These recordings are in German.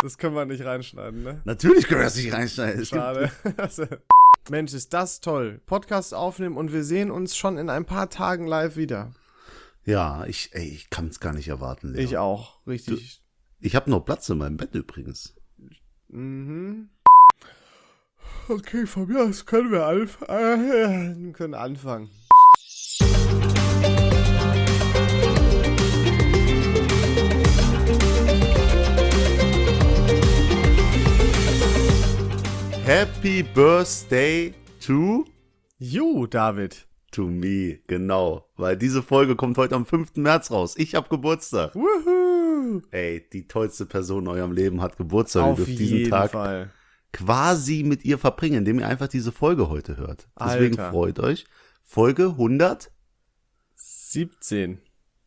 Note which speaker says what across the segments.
Speaker 1: Das können wir nicht reinschneiden, ne?
Speaker 2: Natürlich können wir das nicht reinschneiden.
Speaker 1: Schade. Mensch, ist das toll. Podcast aufnehmen und wir sehen uns schon in ein paar Tagen live wieder.
Speaker 2: Ja, ich kann es gar nicht erwarten, Leon.
Speaker 1: Ich auch, richtig.
Speaker 2: Ich habe noch Platz in meinem Bett übrigens.
Speaker 1: Mhm. Okay, von mir aus können wir anfangen.
Speaker 2: Happy Birthday to
Speaker 1: David.
Speaker 2: To me, genau. Weil diese Folge kommt heute am 5. März raus. Ich habe Geburtstag.
Speaker 1: Wuhu.
Speaker 2: Ey, die tollste Person in eurem Leben hat Geburtstag.
Speaker 1: Auf
Speaker 2: Ihr dürft diesen
Speaker 1: jeden
Speaker 2: Tag
Speaker 1: Fall.
Speaker 2: quasi mit ihr verbringen, indem ihr einfach diese Folge heute hört. Deswegen
Speaker 1: Alter.
Speaker 2: freut euch. Folge
Speaker 1: 17.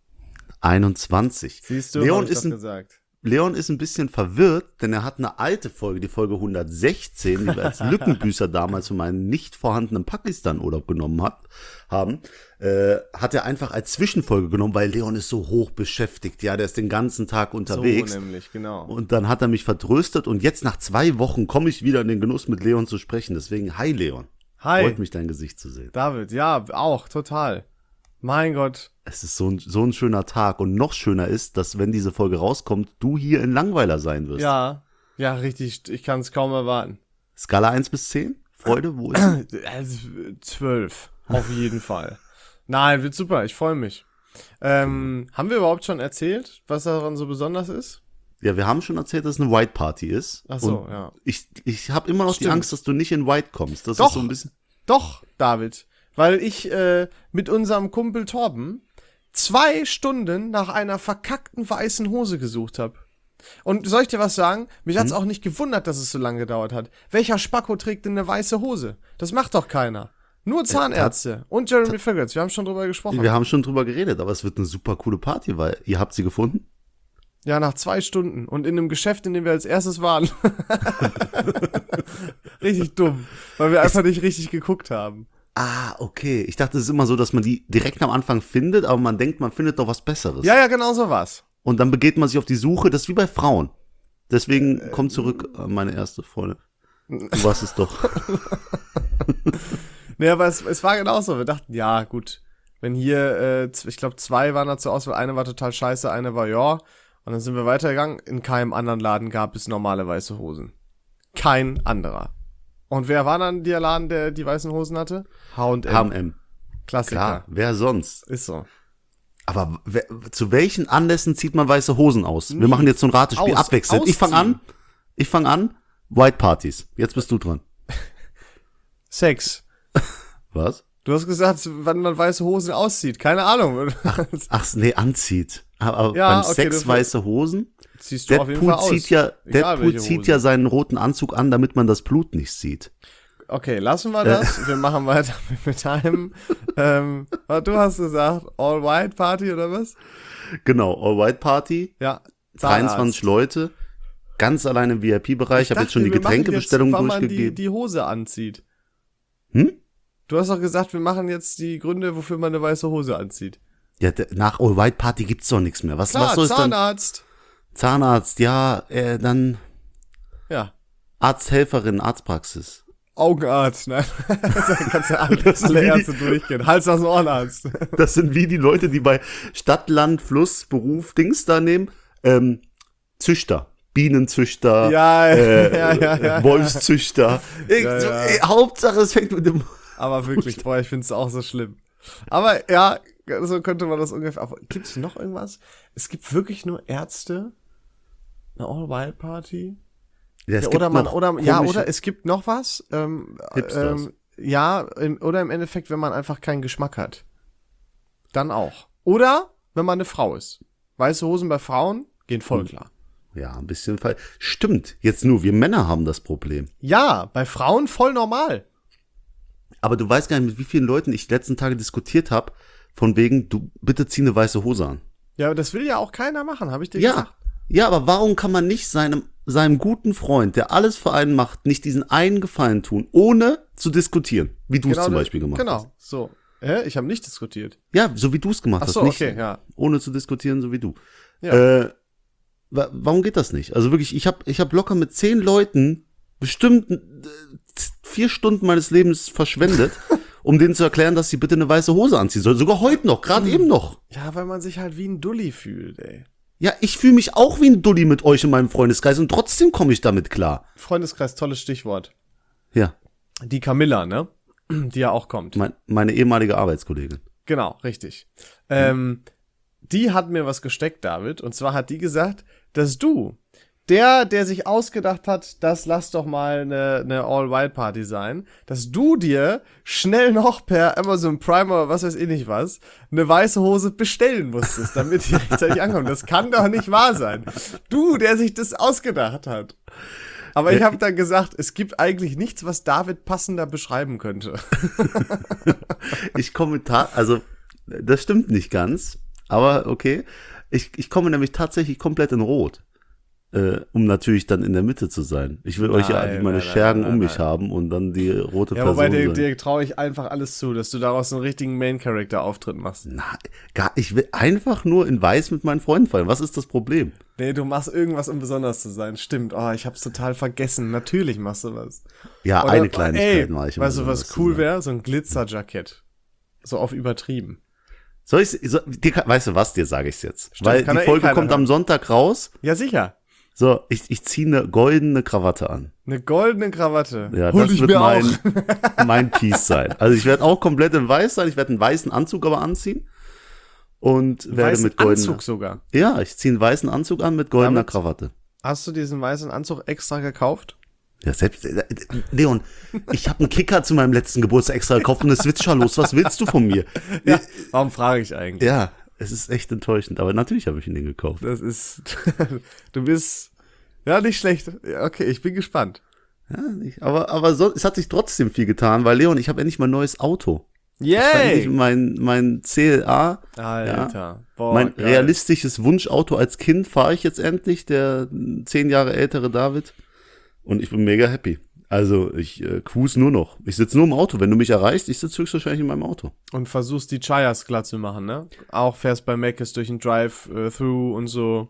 Speaker 2: 121.
Speaker 1: Siehst du,
Speaker 2: Leon
Speaker 1: hab ich
Speaker 2: ist
Speaker 1: doch
Speaker 2: ein
Speaker 1: gesagt.
Speaker 2: Leon ist ein bisschen verwirrt, denn er hat eine alte Folge, die Folge 116, die wir als Lückenbüßer damals für meinen nicht vorhandenen Pakistan-Urlaub genommen haben, hat er einfach als Zwischenfolge genommen, weil Leon ist so hoch beschäftigt, ja, der ist den ganzen Tag unterwegs.
Speaker 1: So nämlich, genau.
Speaker 2: Und dann hat er mich vertröstet und jetzt nach 2 Wochen komme ich wieder in den Genuss, mit Leon zu sprechen. Deswegen, hi Leon.
Speaker 1: Hi.
Speaker 2: Freut mich, dein Gesicht zu sehen.
Speaker 1: David, ja, auch, total. Mein Gott.
Speaker 2: Es ist so ein schöner Tag und noch schöner ist, dass, wenn diese Folge rauskommt, du hier in Langweiler sein wirst.
Speaker 1: Ja, richtig, ich kann es kaum erwarten.
Speaker 2: Skala 1 bis 10? Freude, wo ist sie?
Speaker 1: 12, auf jeden Fall. Nein, wird super, ich freue mich. Haben wir überhaupt schon erzählt, was daran so besonders ist?
Speaker 2: Ja, wir haben schon erzählt, dass es eine White Party ist.
Speaker 1: Ach so,
Speaker 2: und
Speaker 1: ja.
Speaker 2: Ich habe immer noch
Speaker 1: Stimmt.
Speaker 2: die Angst, dass du nicht in White kommst. Das
Speaker 1: Doch.
Speaker 2: ist so ein bisschen.
Speaker 1: Doch, David, weil ich mit unserem Kumpel Torben 2 Stunden nach einer verkackten weißen Hose gesucht habe. Und soll ich dir was sagen? Mich hat's auch nicht gewundert, dass es so lange gedauert hat. Welcher Spacko trägt denn eine weiße Hose? Das macht doch keiner. Nur Zahnärzte und Jeremy Fragrance. Wir haben schon drüber gesprochen.
Speaker 2: Wir haben schon drüber geredet, aber es wird eine super coole Party, weil ihr habt sie gefunden.
Speaker 1: Ja, nach 2 Stunden. Und in einem Geschäft, in dem wir als erstes waren. Richtig dumm. Weil wir einfach nicht richtig geguckt haben.
Speaker 2: Ah, okay. Ich dachte, es ist immer so, dass man die direkt am Anfang findet, aber man denkt, man findet doch was Besseres.
Speaker 1: Ja, genau so war's.
Speaker 2: Und dann begeht man sich auf die Suche. Das ist wie bei Frauen. Deswegen komm zurück, meine erste Freundin. Du warst es doch.
Speaker 1: Nee, aber es war genauso. Wir dachten, ja, gut. Wenn hier, ich glaube, 2 waren da zur Auswahl. Eine war total scheiße, eine war ja. Und dann sind wir weitergegangen. In keinem anderen Laden gab es normale weiße Hosen. Kein anderer. Und wer war dann der Laden, der die weißen Hosen hatte? H&M.
Speaker 2: H&M.
Speaker 1: Klassiker.
Speaker 2: Klar, wer sonst?
Speaker 1: Ist so.
Speaker 2: Aber zu welchen Anlässen zieht man weiße Hosen aus? Wir
Speaker 1: Nie.
Speaker 2: machen jetzt so ein Ratespiel abwechselnd. Ich fange an. White Parties. Jetzt bist du dran.
Speaker 1: Sex.
Speaker 2: Was?
Speaker 1: Du hast gesagt, wann man weiße Hosen auszieht. Keine Ahnung.
Speaker 2: Ach, nee, anzieht. Aber
Speaker 1: Ja,
Speaker 2: beim
Speaker 1: okay,
Speaker 2: Sex weiße Hosen.
Speaker 1: Ziehst du auf jeden Fall aus. Egal,
Speaker 2: Deadpool
Speaker 1: welche
Speaker 2: zieht
Speaker 1: Hose.
Speaker 2: ja seinen roten Anzug an, damit man das Blut nicht sieht.
Speaker 1: Okay, lassen wir das. Wir machen weiter mit einem, was du hast gesagt, All-White Party oder was?
Speaker 2: Genau, All-White Party.
Speaker 1: Ja.
Speaker 2: 23 Leute. Ganz allein im VIP-Bereich. Ich habe jetzt schon die Getränkebestellung
Speaker 1: wann man
Speaker 2: durchgegeben.
Speaker 1: die Hose anzieht.
Speaker 2: Hm?
Speaker 1: Du hast doch gesagt, wir machen jetzt die Gründe, wofür man eine weiße Hose anzieht.
Speaker 2: Ja, nach All-White Party gibt's doch nichts mehr. Was
Speaker 1: Klar,
Speaker 2: soll es dann?
Speaker 1: Zahnarzt.
Speaker 2: Zahnarzt, ja, dann
Speaker 1: Ja.
Speaker 2: Arzthelferin, Arztpraxis.
Speaker 1: Augenarzt, nein. Da kannst du alle Ärzte durchgehen. Hals- und Ohrenarzt.
Speaker 2: Das sind wie die Leute, die bei Stadt, Land, Fluss, Beruf, Dings da nehmen. Züchter. Bienenzüchter.
Speaker 1: Ja.
Speaker 2: Wolfszüchter.
Speaker 1: Ja.
Speaker 2: Hauptsache, es fängt mit dem...
Speaker 1: Aber wirklich, boah, ich find's auch so schlimm. Aber ja, so könnte man das ungefähr. Aber gibt's noch irgendwas? Es gibt wirklich nur Ärzte. Eine All-White-Party.
Speaker 2: Ja, es gibt
Speaker 1: Oder
Speaker 2: noch komische
Speaker 1: oder es gibt noch was.
Speaker 2: Hipsters.
Speaker 1: Oder im Endeffekt, wenn man einfach keinen Geschmack hat. Dann auch. Oder wenn man eine Frau ist. Weiße Hosen bei Frauen gehen voll klar.
Speaker 2: Ja, ein bisschen falsch. Stimmt, jetzt nur wir Männer haben das Problem.
Speaker 1: Ja, bei Frauen voll normal.
Speaker 2: Aber du weißt gar nicht, mit wie vielen Leuten ich die letzten Tage diskutiert habe, von wegen, du bitte zieh eine weiße Hose an.
Speaker 1: Ja, aber das will ja auch keiner machen, habe ich dir
Speaker 2: Ja,
Speaker 1: gesagt.
Speaker 2: ja, aber warum kann man nicht seinem guten Freund, der alles für einen macht, nicht diesen einen Gefallen tun, ohne zu diskutieren, wie du es zum Beispiel gemacht hast?
Speaker 1: Genau, so. Ich habe nicht diskutiert.
Speaker 2: Ja, so wie du es gemacht
Speaker 1: Ach so,
Speaker 2: hast, nicht
Speaker 1: okay, ja.
Speaker 2: ohne zu diskutieren, so wie du.
Speaker 1: Ja.
Speaker 2: Warum geht das nicht? Also wirklich, ich hab locker mit 10 Leuten bestimmt 4 Stunden meines Lebens verschwendet, um denen zu erklären, dass sie bitte eine weiße Hose anziehen sollen. Sogar heute noch, gerade eben noch.
Speaker 1: Ja, weil man sich halt wie ein Dulli fühlt, ey.
Speaker 2: Ja, ich fühle mich auch wie ein Dulli mit euch in meinem Freundeskreis und trotzdem komme ich damit klar.
Speaker 1: Freundeskreis, tolles Stichwort.
Speaker 2: Ja.
Speaker 1: Die Camilla, ne? Die ja auch kommt.
Speaker 2: Meine ehemalige Arbeitskollegin.
Speaker 1: Genau, richtig. Die hat mir was gesteckt, David. Und zwar hat die gesagt, dass du, der sich ausgedacht hat, das lass doch mal eine All-White-Party sein, dass du dir schnell noch per Amazon Prime oder was weiß ich nicht was, eine weiße Hose bestellen musstest, damit die rechtzeitig ankommt. Das kann doch nicht wahr sein. Du, der sich das ausgedacht hat. Aber ich habe dann gesagt, es gibt eigentlich nichts, was David passender beschreiben könnte.
Speaker 2: Also, das stimmt nicht ganz, aber okay. Ich komme nämlich tatsächlich komplett in Rot. Um natürlich dann in der Mitte zu sein. Ich will euch ja wie meine Schergen um mich haben und dann die rote Person
Speaker 1: wobei
Speaker 2: sein.
Speaker 1: dir traue ich einfach alles zu, dass du daraus einen richtigen Main-Character-Auftritt machst.
Speaker 2: Ich will einfach nur in weiß mit meinen Freunden feiern. Was ist das Problem?
Speaker 1: Nee, du machst irgendwas, um besonders zu sein. Stimmt. Oh, ich hab's total vergessen. Natürlich machst du was.
Speaker 2: Ja, eine Kleinigkeit mache ich.
Speaker 1: Weißt du, was cool wäre? So ein Glitzerjackett. So auf übertrieben.
Speaker 2: Weißt du was, dir sage ich's jetzt.
Speaker 1: Stimmt,
Speaker 2: weil die Folge kommt am Sonntag raus.
Speaker 1: Ja, sicher.
Speaker 2: So, ich ziehe eine goldene Krawatte an.
Speaker 1: Eine goldene Krawatte.
Speaker 2: Ja, das wird mein Piece sein. Also ich werde auch komplett in weiß sein. Ich werde einen weißen Anzug aber anziehen. Und werde mit goldener
Speaker 1: Anzug sogar?
Speaker 2: Ja, ich ziehe einen weißen Anzug an mit goldener Krawatte.
Speaker 1: Hast du diesen weißen Anzug extra gekauft?
Speaker 2: Ja, selbst, Leon, ich habe einen Kicker zu meinem letzten Geburtstag extra gekauft und eine Switcher los. Was willst du von mir?
Speaker 1: Ja, warum frage ich eigentlich?
Speaker 2: Ja, es ist echt enttäuschend. Aber natürlich habe ich ihn gekauft.
Speaker 1: Das ist, du bist, ja, nicht schlecht. Okay, ich bin gespannt.
Speaker 2: Ja, aber so, es hat sich trotzdem viel getan, weil Leon, ich habe endlich mein neues Auto.
Speaker 1: Yay!
Speaker 2: Mein CLA,
Speaker 1: Alter.
Speaker 2: ja,
Speaker 1: Boah,
Speaker 2: mein
Speaker 1: geil.
Speaker 2: realistisches Wunschauto als Kind fahre ich jetzt endlich, der 10 Jahre ältere David. Und ich bin mega happy. Also ich cruise nur noch. Ich sitze nur im Auto. Wenn du mich erreichst, ich sitze höchstwahrscheinlich in meinem Auto.
Speaker 1: Und versuchst die Chayas glatt zu machen, ne? Auch fährst bei Mc's durch den Drive-Thru und so.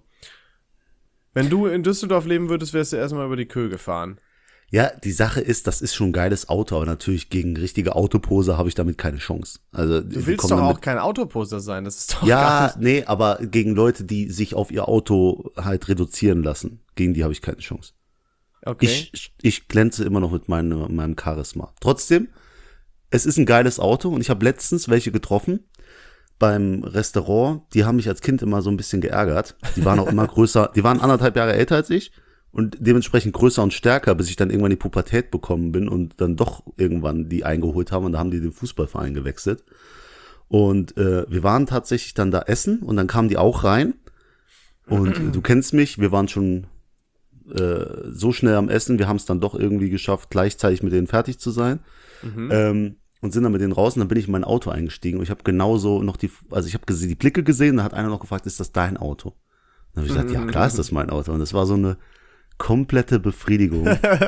Speaker 1: Wenn du in Düsseldorf leben würdest, wärst du erstmal über die Köhe gefahren.
Speaker 2: Ja, die Sache ist, das ist schon ein geiles Auto, aber natürlich gegen richtige Autopose habe ich damit keine Chance. Also,
Speaker 1: du willst doch auch kein Autoposer sein, das ist doch
Speaker 2: ja,
Speaker 1: gar nicht.
Speaker 2: Nee, aber gegen Leute, die sich auf ihr Auto halt reduzieren lassen, gegen die habe ich keine Chance.
Speaker 1: Okay.
Speaker 2: Ich glänze immer noch mit meinem Charisma. Trotzdem, es ist ein geiles Auto und ich habe letztens welche getroffen beim Restaurant, die haben mich als Kind immer so ein bisschen geärgert. Die waren auch immer größer, die waren 1,5 Jahre älter als ich. Und dementsprechend größer und stärker, bis ich dann irgendwann die Pubertät bekommen bin und dann doch irgendwann die eingeholt haben und da haben die den Fußballverein gewechselt. Und wir waren tatsächlich dann da essen und dann kamen die auch rein. Und du kennst mich, wir waren schon so schnell am Essen, wir haben es dann doch irgendwie geschafft, gleichzeitig mit denen fertig zu sein. Und sind dann mit denen raus und dann bin ich in mein Auto eingestiegen und ich habe genauso noch ich habe die Blicke gesehen, da hat einer noch gefragt, ist das dein Auto? Dann habe ich gesagt, ja klar ist das mein Auto. Und das war so eine komplette Befriedigung.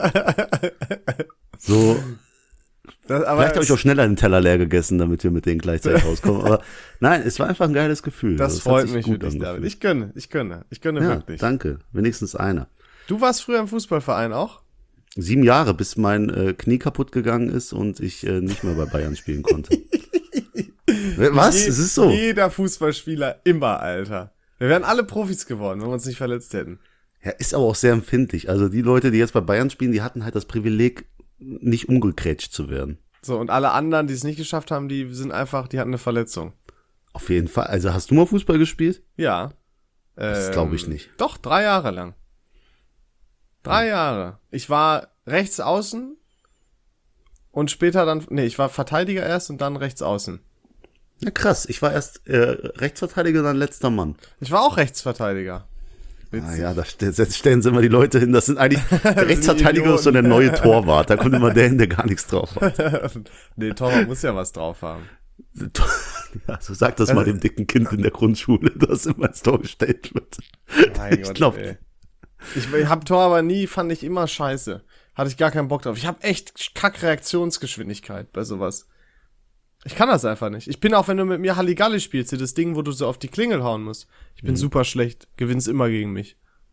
Speaker 2: So. Vielleicht habe ich auch schneller den Teller leer gegessen, damit wir mit denen gleichzeitig rauskommen. Aber nein, es war einfach ein geiles Gefühl.
Speaker 1: Das freut mich für dich, David. Ich gönne
Speaker 2: ja,
Speaker 1: wirklich.
Speaker 2: Danke, wenigstens einer.
Speaker 1: Du warst früher im Fußballverein auch?
Speaker 2: 7 Jahre, bis mein Knie kaputt gegangen ist und ich nicht mehr bei Bayern spielen konnte. Was? Es ist so.
Speaker 1: Jeder Fußballspieler immer, Alter. Wir wären alle Profis geworden, wenn wir uns nicht verletzt hätten.
Speaker 2: Ja, ist aber auch sehr empfindlich. Also die Leute, die jetzt bei Bayern spielen, die hatten halt das Privileg, nicht umgegrätscht zu werden.
Speaker 1: So, und alle anderen, die es nicht geschafft haben, die hatten eine Verletzung.
Speaker 2: Auf jeden Fall. Also hast du mal Fußball gespielt?
Speaker 1: Ja.
Speaker 2: Das glaube ich nicht.
Speaker 1: Doch, 3 Jahre lang. 3 Jahre. Ich war rechts außen und später dann, ich war Verteidiger erst und dann rechts außen.
Speaker 2: Ja, krass. Ich war erst Rechtsverteidiger, dann letzter Mann.
Speaker 1: Ich war auch Rechtsverteidiger.
Speaker 2: Ah ja, da stellen sie immer die Leute hin. Das sind eigentlich, der Rechtsverteidiger ist so der neue Torwart. Da kommt immer der hin, der gar nichts drauf hat.
Speaker 1: Nee, Torwart muss ja was drauf haben.
Speaker 2: Ja, so sagt das mal dem dicken Kind in der Grundschule, das immer ins Tor gestellt wird.
Speaker 1: Mein Gott, ey. Ich hab Tor aber nie, fand ich immer scheiße. Hatte ich gar keinen Bock drauf. Ich hab echt Kack-Reaktionsgeschwindigkeit bei sowas. Ich kann das einfach nicht. Ich bin auch, wenn du mit mir Halligalli spielst, das Ding, wo du so auf die Klingel hauen musst. Ich bin super schlecht. Gewinnst immer gegen mich.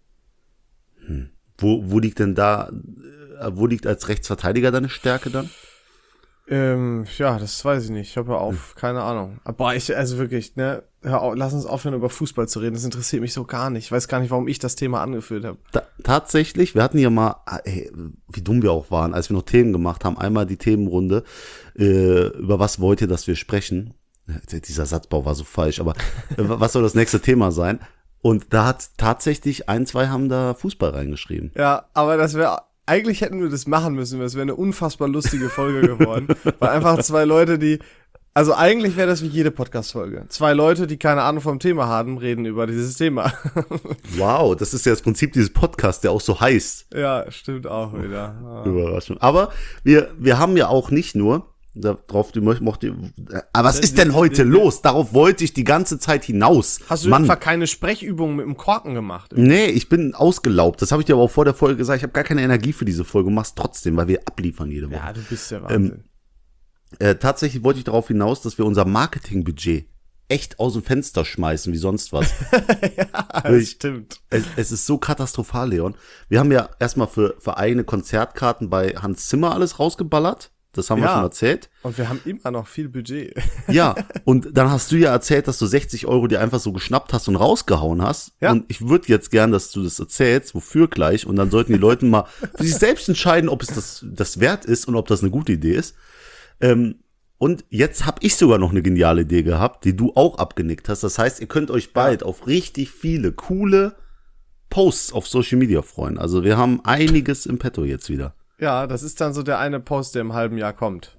Speaker 2: Wo liegt denn da, wo liegt als Rechtsverteidiger deine Stärke dann?
Speaker 1: Ja, das weiß ich nicht. Ich habe auf, keine Ahnung. Aber also wirklich, ne, lass uns aufhören, über Fußball zu reden. Das interessiert mich so gar nicht. Ich weiß gar nicht, warum ich das Thema angeführt habe.
Speaker 2: Tatsächlich, wir hatten ja mal, wie dumm wir auch waren, als wir noch Themen gemacht haben, einmal die Themenrunde, über was wollt ihr, dass wir sprechen? Dieser Satzbau war so falsch, aber was soll das nächste Thema sein? Und da hat tatsächlich 2 haben da Fußball reingeschrieben.
Speaker 1: Ja, aber eigentlich hätten wir das machen müssen, es wäre eine unfassbar lustige Folge geworden. Weil einfach 2 Leute, also eigentlich wäre das wie jede Podcast-Folge. 2 Leute, die keine Ahnung vom Thema haben, reden über dieses Thema.
Speaker 2: Wow, das ist ja das Prinzip dieses Podcasts, der auch so heißt.
Speaker 1: Ja, stimmt auch wieder. Ja.
Speaker 2: Überraschung. Aber wir haben ja auch nicht nur, darauf, aber was ist denn heute los? Darauf wollte ich die ganze Zeit hinaus.
Speaker 1: Hast du einfach keine Sprechübungen mit dem Korken gemacht?
Speaker 2: Nee, ich bin ausgelaugt. Das habe ich dir aber auch vor der Folge gesagt. Ich habe gar keine Energie für diese Folge. Mach's trotzdem, weil wir abliefern jede Woche.
Speaker 1: Ja, du bist ja Wahnsinn.
Speaker 2: Tatsächlich wollte ich darauf hinaus, dass wir unser Marketingbudget echt aus dem Fenster schmeißen, wie sonst was.
Speaker 1: Ja, das stimmt.
Speaker 2: Es ist so katastrophal, Leon. Wir haben ja erstmal für eigene Konzertkarten bei Hans Zimmer alles rausgeballert. Das haben wir schon erzählt.
Speaker 1: Und wir haben immer noch viel Budget.
Speaker 2: Ja, und dann hast du ja erzählt, dass du 60 € dir einfach so geschnappt hast und rausgehauen hast. Ja. Und ich würde jetzt gern, dass du das erzählst, wofür gleich. Und dann sollten die Leute mal für sich selbst entscheiden, ob es das wert ist und ob das eine gute Idee ist. Und jetzt habe ich sogar noch eine geniale Idee gehabt, die du auch abgenickt hast. Das heißt, ihr könnt euch bald auf richtig viele coole Posts auf Social Media freuen. Also wir haben einiges im Petto jetzt wieder.
Speaker 1: Ja, das ist dann so der eine Post, der im halben Jahr kommt.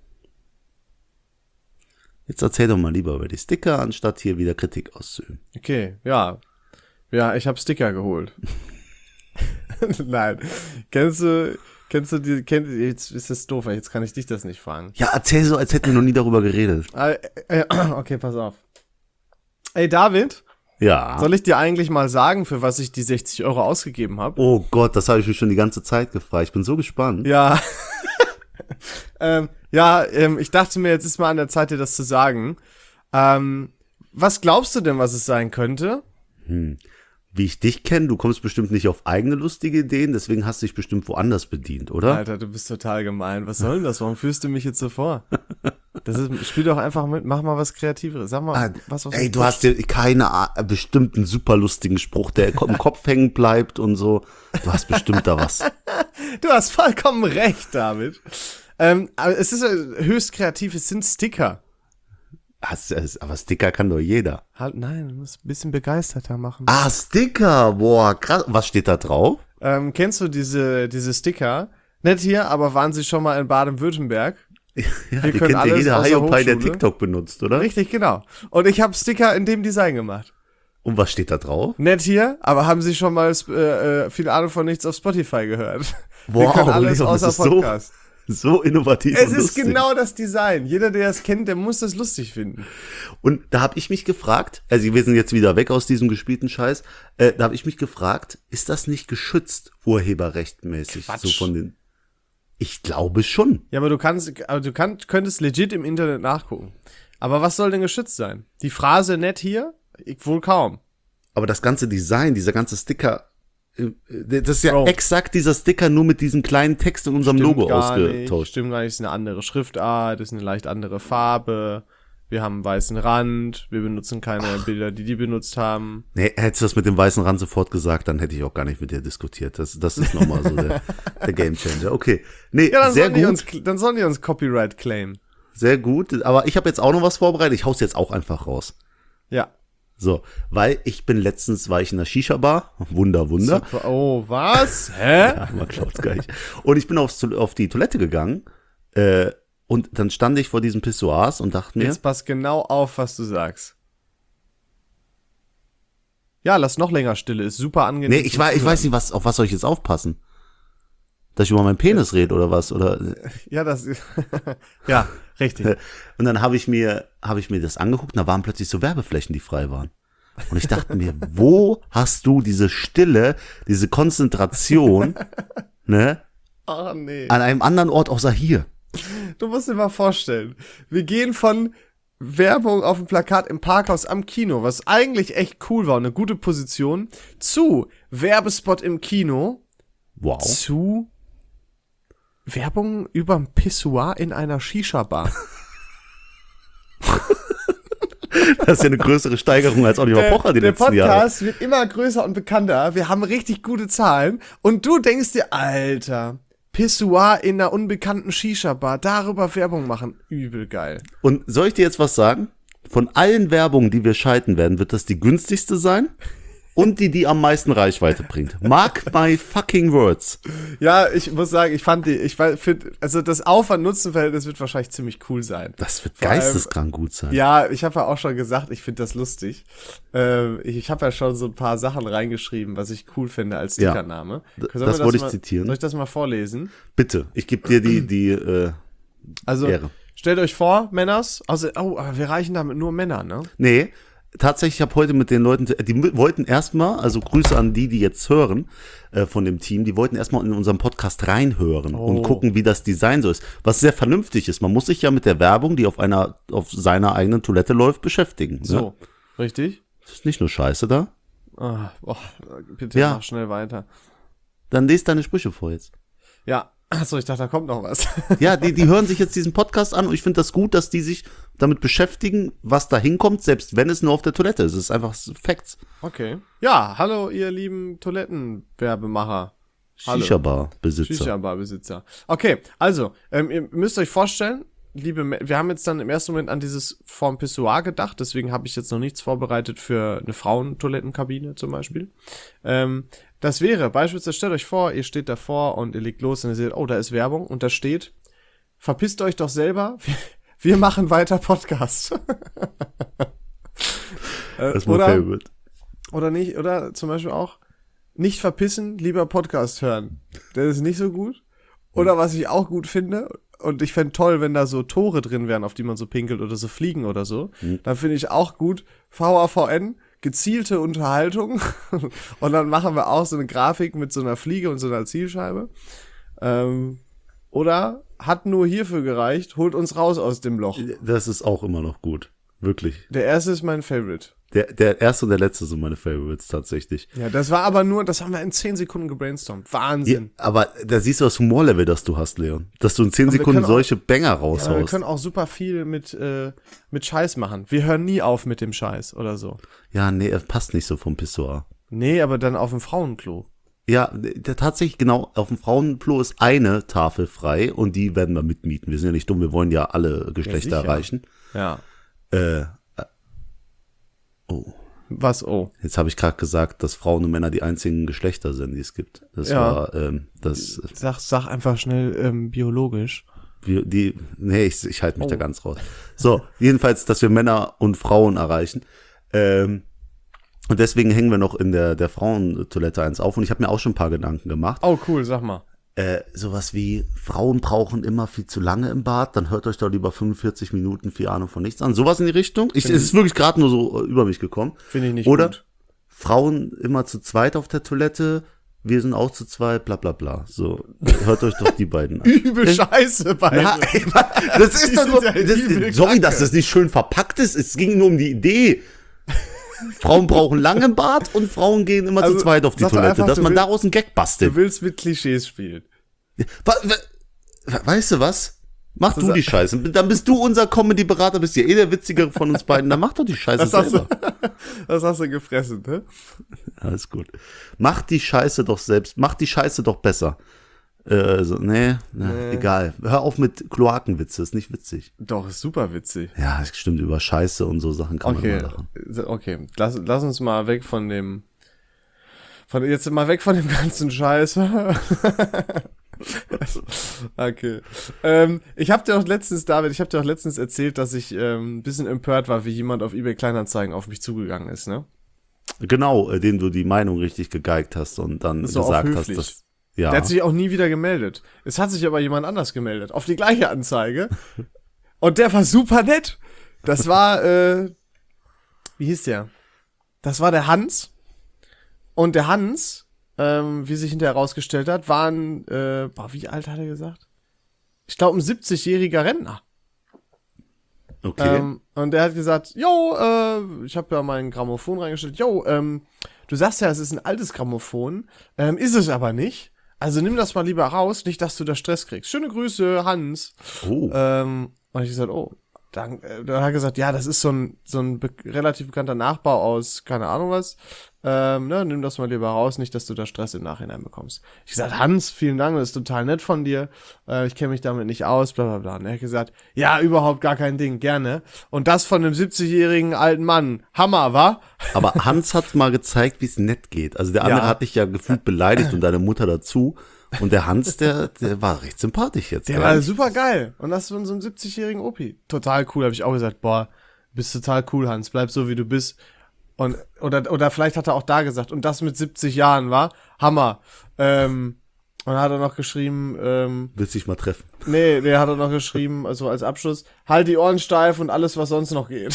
Speaker 2: Jetzt erzähl doch mal lieber über die Sticker, anstatt hier wieder Kritik auszuüben.
Speaker 1: Okay, ja. Ja, ich habe Sticker geholt. Nein. Kennst du jetzt ist das doof, jetzt kann ich dich das nicht fragen.
Speaker 2: Ja, erzähl so, als hätten wir noch nie darüber geredet.
Speaker 1: Okay, pass auf. Ey, David.
Speaker 2: Ja.
Speaker 1: Soll ich dir eigentlich mal sagen, für was ich die 60 € ausgegeben habe?
Speaker 2: Oh Gott, das habe ich mich schon die ganze Zeit gefragt. Ich bin so gespannt.
Speaker 1: Ja. Ich dachte mir, jetzt ist mal an der Zeit, dir das zu sagen. Was glaubst du denn, was es sein könnte?
Speaker 2: Wie ich dich kenne, du kommst bestimmt nicht auf eigene lustige Ideen, deswegen hast du dich bestimmt woanders bedient, oder?
Speaker 1: Alter, du bist total gemein. Was soll denn das? Warum führst du mich jetzt so vor? Spiel doch einfach mit, mach mal was Kreativeres. Sag mal, was
Speaker 2: ey, du hast dir bestimmt einen super lustigen Spruch, der im Kopf hängen bleibt und so. Du hast bestimmt da was.
Speaker 1: Du hast vollkommen recht, David. Aber es ist höchst kreativ, es sind Sticker.
Speaker 2: Aber Sticker kann doch jeder.
Speaker 1: Halt, nein, du musst ein bisschen begeisterter machen.
Speaker 2: Ah, Sticker, boah, krass. Was steht da drauf?
Speaker 1: Kennst du diese Sticker? Nett hier, aber waren sie schon mal in Baden-Württemberg?
Speaker 2: Ja, die kennt ja jeder Hiopai, der TikTok benutzt, oder?
Speaker 1: Richtig, genau. Und ich habe Sticker in dem Design gemacht.
Speaker 2: Und was steht da drauf?
Speaker 1: Nett hier, aber haben Sie schon mal viel Ahnung von nichts auf Spotify gehört?
Speaker 2: Wow,
Speaker 1: wir können alles außer Podcast.
Speaker 2: So innovativ.
Speaker 1: Es ist genau das Design. Jeder, der es kennt, der muss das lustig finden.
Speaker 2: Und da habe ich mich gefragt, also wir sind jetzt wieder weg aus diesem gespielten Scheiß, da habe ich mich gefragt, ist das nicht geschützt, urheberrechtmäßig?
Speaker 1: Quatsch.
Speaker 2: So von den. Ich glaube schon.
Speaker 1: Ja, aber könntest legit im Internet nachgucken. Aber was soll denn geschützt sein? Die Phrase nett hier? Wohl kaum.
Speaker 2: Aber das ganze Design, dieser ganze Sticker, das ist ja exakt dieser Sticker, nur mit diesem kleinen Text in unserem Logo ausgetauscht.
Speaker 1: Stimmt gar nicht, ist eine andere Schriftart, ist eine leicht andere Farbe. Wir haben einen weißen Rand, wir benutzen keine Bilder, die benutzt haben.
Speaker 2: Nee, hättest du das mit dem weißen Rand sofort gesagt, dann hätte ich auch gar nicht mit dir diskutiert. Das ist nochmal so der Gamechanger. Okay, nee,
Speaker 1: ja,
Speaker 2: sehr gut.
Speaker 1: Dann sollen die uns Copyright claimen.
Speaker 2: Sehr gut, aber ich habe jetzt auch noch was vorbereitet. Ich hau's jetzt auch einfach raus.
Speaker 1: Ja.
Speaker 2: So, weil letztens war ich in der Shisha-Bar. Wunder.
Speaker 1: Super. Oh, was? Hä?
Speaker 2: Ja, man glaubt's gar nicht. Und ich bin auf die Toilette gegangen, und dann stand ich vor diesem Pissoirs und dachte mir.
Speaker 1: Jetzt pass genau auf, was du sagst. Ja, lass noch länger Stille, ist super angenehm.
Speaker 2: Nee, ich weiß nicht, auf was soll ich jetzt aufpassen? Dass ich über meinen Penis rede oder was? Oder?
Speaker 1: Ja, ja, richtig.
Speaker 2: Und dann habe ich mir das angeguckt und da waren plötzlich so Werbeflächen, die frei waren. Und ich dachte mir, wo hast du diese Stille, diese Konzentration, ne?
Speaker 1: Oh, nee.
Speaker 2: An einem anderen Ort außer hier.
Speaker 1: Du musst dir mal vorstellen, wir gehen von Werbung auf dem Plakat im Parkhaus am Kino, was eigentlich echt cool war, eine gute Position, zu Werbespot im Kino,
Speaker 2: Wow.
Speaker 1: zu Werbung überm Pissoir in einer Shisha-Bar.
Speaker 2: Das ist ja eine größere Steigerung als Oliver Pocher die letzten Jahre.
Speaker 1: Der Podcast wird immer größer und bekannter. Wir haben richtig gute Zahlen. Und du denkst dir, Alter, Pissoir in einer unbekannten Shisha-Bar, darüber Werbung machen. Übel geil.
Speaker 2: Und soll ich dir jetzt was sagen? Von allen Werbungen, die wir schalten werden, wird das die günstigste sein und die am meisten Reichweite bringt. Mark my fucking words.
Speaker 1: Ja, ich muss sagen, also das Aufwand-Nutzen-Verhältnis wird wahrscheinlich ziemlich cool sein.
Speaker 2: Das wird geisteskrank gut sein.
Speaker 1: Ja, ich habe ja auch schon gesagt, ich finde das lustig. Ich habe ja schon so ein paar Sachen reingeschrieben, was ich cool finde als Stickername.
Speaker 2: Das wollte ich zitieren.
Speaker 1: Soll ich das mal vorlesen?
Speaker 2: Bitte, ich gebe dir die
Speaker 1: Also,
Speaker 2: Ehre.
Speaker 1: Stellt euch vor, Männers, aber wir reichen damit nur Männer, ne?
Speaker 2: Nee, tatsächlich, ich habe heute mit den Leuten, die wollten erstmal, also Grüße an die jetzt hören von dem Team, die wollten erstmal in unserem Podcast reinhören und gucken, wie das Design so ist. Was sehr vernünftig ist. Man muss sich ja mit der Werbung, die auf seiner eigenen Toilette läuft, beschäftigen.
Speaker 1: So,
Speaker 2: ne?
Speaker 1: Richtig?
Speaker 2: Ist nicht nur Scheiße da.
Speaker 1: Bitte mach schnell weiter.
Speaker 2: Dann lest deine Sprüche vor jetzt.
Speaker 1: Ja, achso, ich dachte, da kommt noch was.
Speaker 2: Ja, die hören sich jetzt diesen Podcast an und ich finde das gut, dass die sich damit beschäftigen, was da hinkommt, selbst wenn es nur auf der Toilette ist. Es ist einfach Facts.
Speaker 1: Okay. Ja, hallo, ihr lieben Toilettenwerbemacher.
Speaker 2: Shisha-Bar-Besitzer.
Speaker 1: Shisha-Bar-Besitzer. Okay, also, ihr müsst euch vorstellen, wir haben jetzt dann im ersten Moment an dieses vorm Pissoir gedacht, deswegen habe ich jetzt noch nichts vorbereitet für eine Frauentoilettenkabine zum Beispiel. Das wäre beispielsweise, stellt euch vor, ihr steht davor und ihr legt los und ihr seht, oh, da ist Werbung und da steht, verpisst euch doch selber, wir machen weiter Podcast.
Speaker 2: Das ist mein Favorite.
Speaker 1: Oder nicht, oder zum Beispiel auch, nicht verpissen, lieber Podcast hören. Das ist nicht so gut. Oder was ich auch gut finde, und ich fände toll, wenn da so Tore drin wären, auf die man so pinkelt oder so Fliegen oder so, dann finde ich auch gut, VAVN, gezielte Unterhaltung. Und dann machen wir auch so eine Grafik mit so einer Fliege und so einer Zielscheibe. Oder hat nur hierfür gereicht, holt uns raus aus dem Loch.
Speaker 2: Das ist auch immer noch gut. Wirklich.
Speaker 1: Der erste ist mein Favorite.
Speaker 2: Der erste und der letzte sind meine Favorites tatsächlich.
Speaker 1: Ja, das haben wir in 10 Sekunden gebrainstormt. Wahnsinn.
Speaker 2: Ja, aber da siehst du das Humorlevel, das du hast, Leon. Dass du in 10 Sekunden solche Banger raushaust.
Speaker 1: Ja, wir können auch super viel mit Scheiß machen. Wir hören nie auf mit dem Scheiß oder so.
Speaker 2: Ja, nee, passt nicht so vom Pissoir.
Speaker 1: Nee, aber dann auf dem Frauenklo.
Speaker 2: Ja, tatsächlich genau, auf dem Frauenklo ist eine Tafel frei und die werden wir mitmieten. Wir sind ja nicht dumm, wir wollen ja alle Geschlechter erreichen.
Speaker 1: Ja.
Speaker 2: Oh.
Speaker 1: Was, oh?
Speaker 2: Jetzt habe ich gerade gesagt, dass Frauen und Männer die einzigen Geschlechter sind, die es gibt. Das war das.
Speaker 1: Sag einfach schnell biologisch.
Speaker 2: Ich halte mich da ganz raus. So, jedenfalls, dass wir Männer und Frauen erreichen. Und deswegen hängen wir noch in der Frauentoilette eins auf. Und ich habe mir auch schon ein paar Gedanken gemacht.
Speaker 1: Oh, cool, sag mal.
Speaker 2: Sowas wie, Frauen brauchen immer viel zu lange im Bad, dann hört euch doch lieber 45 Minuten viel Ahnung von nichts an. Sowas in die Richtung. Es ist wirklich gerade nur so über mich gekommen.
Speaker 1: Finde ich nicht
Speaker 2: Oder
Speaker 1: gut.
Speaker 2: Frauen immer zu zweit auf der Toilette, wir sind auch zu zweit, bla bla bla. So, hört euch doch die beiden an.
Speaker 1: Übel scheiße beide.
Speaker 2: Na, das ist doch nur, sorry,
Speaker 1: Kacke.
Speaker 2: dass das nicht schön verpackt ist, es ging nur um die Idee. Frauen brauchen lange im Bad und Frauen gehen immer zu zweit auf die Toilette,
Speaker 1: einfach,
Speaker 2: dass man daraus einen Gag bastelt.
Speaker 1: Du willst mit Klischees spielen.
Speaker 2: Weißt du was? Mach du die Scheiße. Dann bist du unser Comedy-Berater, bist ja der Witzigere von uns beiden. Dann mach doch die Scheiße selber.
Speaker 1: Das hast du gefressen, ne?
Speaker 2: Alles gut. Mach die Scheiße doch selbst. Mach die Scheiße doch besser. Nee. Egal. Hör auf mit Kloakenwitze, ist nicht witzig.
Speaker 1: Doch, ist super witzig.
Speaker 2: Ja, das stimmt, über Scheiße und so Sachen kann man immer lachen.
Speaker 1: Okay, lass uns mal weg von dem ganzen Scheiß. Okay. Ich habe dir auch letztens erzählt, dass ich ein bisschen empört war, wie jemand auf eBay Kleinanzeigen auf mich zugegangen ist, ne?
Speaker 2: Genau, dem du die Meinung richtig gegeigt hast und dann
Speaker 1: so
Speaker 2: gesagt hast, dass ja.
Speaker 1: Der hat sich auch nie wieder gemeldet. Es hat sich aber jemand anders gemeldet, auf die gleiche Anzeige. Und der war super nett. Das war, wie hieß der? Das war der Hans. Und der Hans, wie sich hinterher herausgestellt hat, waren, wie alt hat er gesagt? Ich glaube, ein 70-jähriger Rentner.
Speaker 2: Okay.
Speaker 1: Und der hat gesagt, ich habe ja mein Grammophon reingestellt. Du sagst ja, es ist ein altes Grammophon. Ist es aber nicht. also nimm das mal lieber raus, nicht, dass du da Stress kriegst. Schöne Grüße, Hans.
Speaker 2: Oh.
Speaker 1: Und ich gesagt, oh, dann hat er gesagt, ja, das ist so ein relativ bekannter Nachbau aus, keine Ahnung was. Nimm das mal lieber raus, nicht, dass du da Stress im Nachhinein bekommst. Ich gesagt, Hans, vielen Dank, das ist total nett von dir. Ich kenne mich damit nicht aus, bla bla bla. Und er hat gesagt, ja, überhaupt gar kein Ding, gerne. Und das von einem 70-jährigen alten Mann. Hammer, wa?
Speaker 2: Aber Hans hat mal gezeigt, wie es nett geht. Also der andere hat dich ja gefühlt beleidigt und deine Mutter dazu. Und der Hans, der war recht sympathisch jetzt.
Speaker 1: Der war super geil. Und das von so einem 70-jährigen Opi. Total cool, habe ich auch gesagt, boah, bist total cool, Hans, bleib so, wie du bist. Und, oder vielleicht hat er auch da gesagt, und das mit 70 Jahren, war Hammer. Und dann hat er noch geschrieben,
Speaker 2: willst dich mal treffen?
Speaker 1: Nee, der hat er noch geschrieben, also als Abschluss, halt die Ohren steif und alles, was sonst noch geht.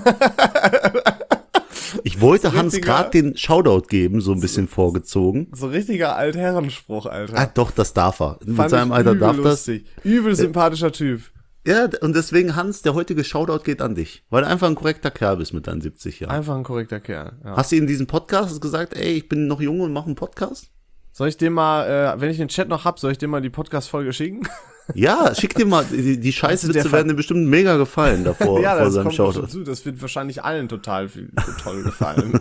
Speaker 2: Ich wollte Hans gerade den Shoutout geben, so ein bisschen vorgezogen.
Speaker 1: So richtiger Altherrenspruch, Alter.
Speaker 2: Ah, doch, das darf er.
Speaker 1: Fand
Speaker 2: mit seinem Alter darf
Speaker 1: lustig. Übel sympathischer Typ.
Speaker 2: Ja, und deswegen, Hans, der heutige Shoutout geht an dich. Weil du einfach ein korrekter Kerl bist mit deinen 70 Jahren.
Speaker 1: Einfach ein korrekter Kerl, ja.
Speaker 2: Hast du in diesem Podcast gesagt, ey, ich bin noch jung und mache einen Podcast?
Speaker 1: Soll ich dir mal, wenn ich den Chat noch hab, soll ich dir mal die Podcast-Folge schicken?
Speaker 2: Ja, schick dir mal, die Scheißwitze werden dir bestimmt mega gefallen davor,
Speaker 1: ja,
Speaker 2: vor seinem Shoutout.
Speaker 1: Dazu. Das wird wahrscheinlich allen total toll gefallen.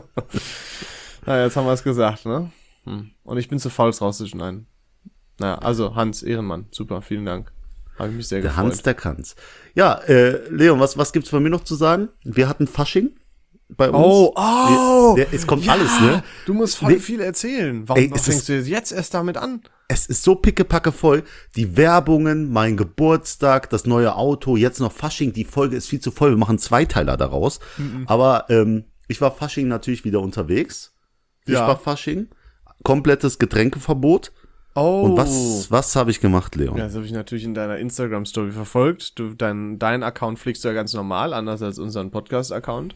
Speaker 1: Na, jetzt haben wir es gesagt, ne? Und ich bin zu faul, es rauszuschneiden. Naja, also Hans, Ehrenmann, super, vielen Dank. Habe ich mich sehr gefreut.
Speaker 2: Der Hans, der kann's. Ja, Leon, was gibt's von mir noch zu sagen? Wir hatten Fasching bei uns. Es kommt alles, ne?
Speaker 1: Du musst voll viel erzählen. Warum fängst du jetzt erst damit an?
Speaker 2: Es ist so pickepacke voll. Die Werbungen, mein Geburtstag, das neue Auto, jetzt noch Fasching. Die Folge ist viel zu voll. Wir machen Zweiteiler daraus. Aber ich war Fasching natürlich wieder unterwegs. Fischbach-Fasching. Komplettes Getränkeverbot.
Speaker 1: Oh.
Speaker 2: Und was habe ich gemacht, Leon?
Speaker 1: Ja, das habe ich natürlich in deiner Instagram-Story verfolgt. Dein Account pflegst du ja ganz normal, anders als unseren Podcast-Account.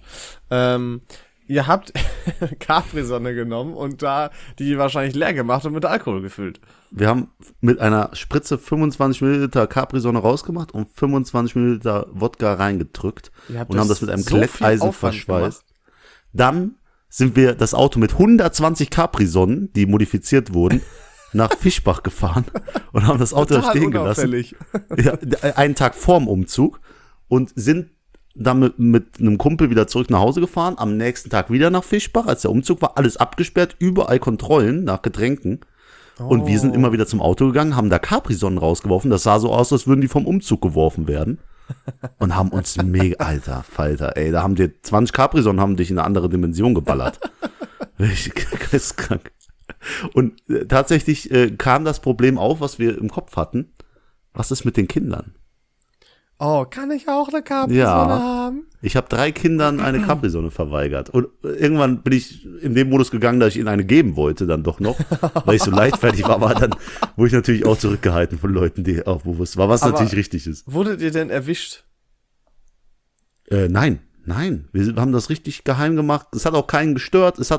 Speaker 1: Ihr habt Capri-Sonne genommen und da die wahrscheinlich leer gemacht und mit Alkohol gefüllt.
Speaker 2: Wir haben mit einer Spritze 25 Milliliter Capri-Sonne rausgemacht und 25 Milliliter Wodka reingedrückt und haben das mit einem Glätteisen verschweißt. Dann sind wir das Auto mit 120 Capri-Sonnen, die modifiziert wurden, nach Fischbach gefahren und haben das Auto da stehen gelassen. Ja, einen Tag vorm Umzug und sind dann mit einem Kumpel wieder zurück nach Hause gefahren, am nächsten Tag wieder nach Fischbach, als der Umzug war, alles abgesperrt, überall Kontrollen nach Getränken. Und wir sind immer wieder zum Auto gegangen, haben da Capri-Sonnen rausgeworfen, das sah so aus, als würden die vom Umzug geworfen werden. Und haben uns mega, alter Falter, ey, da haben dir 20 Capri-Sonnen haben dich in eine andere Dimension geballert. Richtig krank. Und tatsächlich kam das Problem auf, was wir im Kopf hatten. Was ist mit den Kindern?
Speaker 1: Oh, kann ich auch eine Capri-Sonne haben?
Speaker 2: Ich habe 3 Kindern eine Capri-Sonne verweigert. Und irgendwann bin ich in dem Modus gegangen, dass ich ihnen eine geben wollte, dann doch noch, weil ich so leichtfertig war, aber dann wurde ich natürlich auch zurückgehalten von Leuten, die auch bewusst war, was aber natürlich richtig ist.
Speaker 1: Wurdet ihr denn erwischt?
Speaker 2: Nein. Wir haben das richtig geheim gemacht. Es hat auch keinen gestört. Ist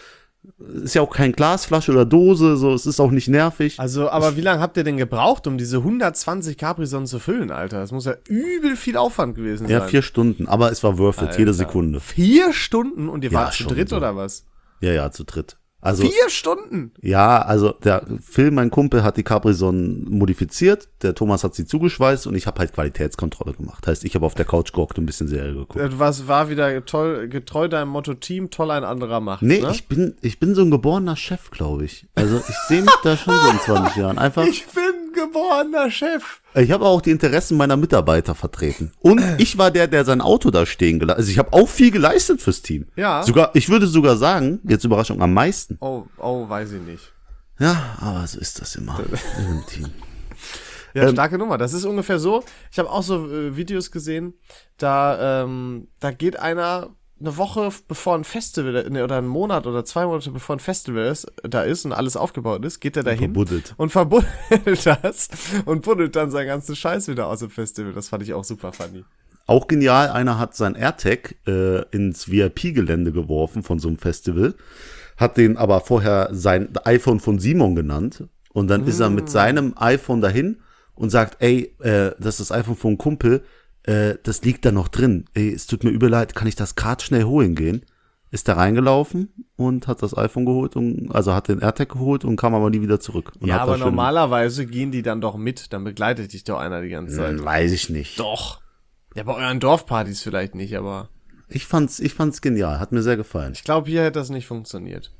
Speaker 2: ja auch kein Glasflasche oder Dose, so, es ist auch nicht nervig.
Speaker 1: Also, aber wie lange habt ihr denn gebraucht, um diese 120 Capri-Sonnen zu füllen, Alter? Das muss ja übel viel Aufwand gewesen sein.
Speaker 2: Ja, 4 Stunden, aber es war worth it, jede Sekunde.
Speaker 1: 4 Stunden? Und ihr wart zu dritt, so. Oder was?
Speaker 2: Ja, zu dritt. Also,
Speaker 1: 4 Stunden?
Speaker 2: Ja, also der Phil, mein Kumpel, hat die Capri-Sonnen modifiziert, der Thomas hat sie zugeschweißt und ich habe halt Qualitätskontrolle gemacht. Heißt, ich habe auf der Couch gehockt und ein bisschen Serie geguckt.
Speaker 1: Was war wieder toll, getreu deinem Motto Team, toll ein anderer macht.
Speaker 2: Nee,
Speaker 1: ne?
Speaker 2: ich bin so ein geborener Chef, glaube ich. Also ich sehe mich da schon so in 20 Jahren. Einfach.
Speaker 1: Ich bin geborener Chef.
Speaker 2: Ich habe auch die Interessen meiner Mitarbeiter vertreten. Und ich war der sein Auto da stehen gelassen. Also ich habe auch viel geleistet fürs Team.
Speaker 1: Ja.
Speaker 2: Ich würde sogar sagen, jetzt Überraschung, am meisten.
Speaker 1: Oh, weiß ich nicht.
Speaker 2: Ja, aber so ist das immer im Team.
Speaker 1: Ja, starke Nummer. Das ist ungefähr so. Ich habe auch so Videos gesehen, da geht einer eine Woche bevor ein Festival, oder einen Monat oder 2 Monate bevor ein Festival ist und alles aufgebaut ist, geht er dahin und verbuddelt das und buddelt dann seinen ganzen Scheiß wieder aus dem Festival. Das fand ich auch super funny.
Speaker 2: Auch genial, einer hat sein AirTag ins VIP-Gelände geworfen von so einem Festival, hat den aber vorher sein iPhone von Simon genannt und dann ist er mit seinem iPhone dahin und sagt, ey, das ist das iPhone von einem Kumpel, das liegt da noch drin. Ey, es tut mir übel leid, kann ich das gerade schnell holen gehen? ist der reingelaufen und hat das iPhone geholt, also hat den AirTag geholt und kam aber nie wieder zurück. Und
Speaker 1: Ja,
Speaker 2: hat
Speaker 1: aber
Speaker 2: das schön-
Speaker 1: normalerweise gehen die dann doch mit, dann begleitet dich doch einer die ganze Zeit.
Speaker 2: Weiß ich nicht.
Speaker 1: Doch. Ja, bei euren Dorfpartys vielleicht nicht, aber
Speaker 2: Ich fand's genial, hat mir sehr gefallen.
Speaker 1: ich glaube, hier hätte das nicht funktioniert.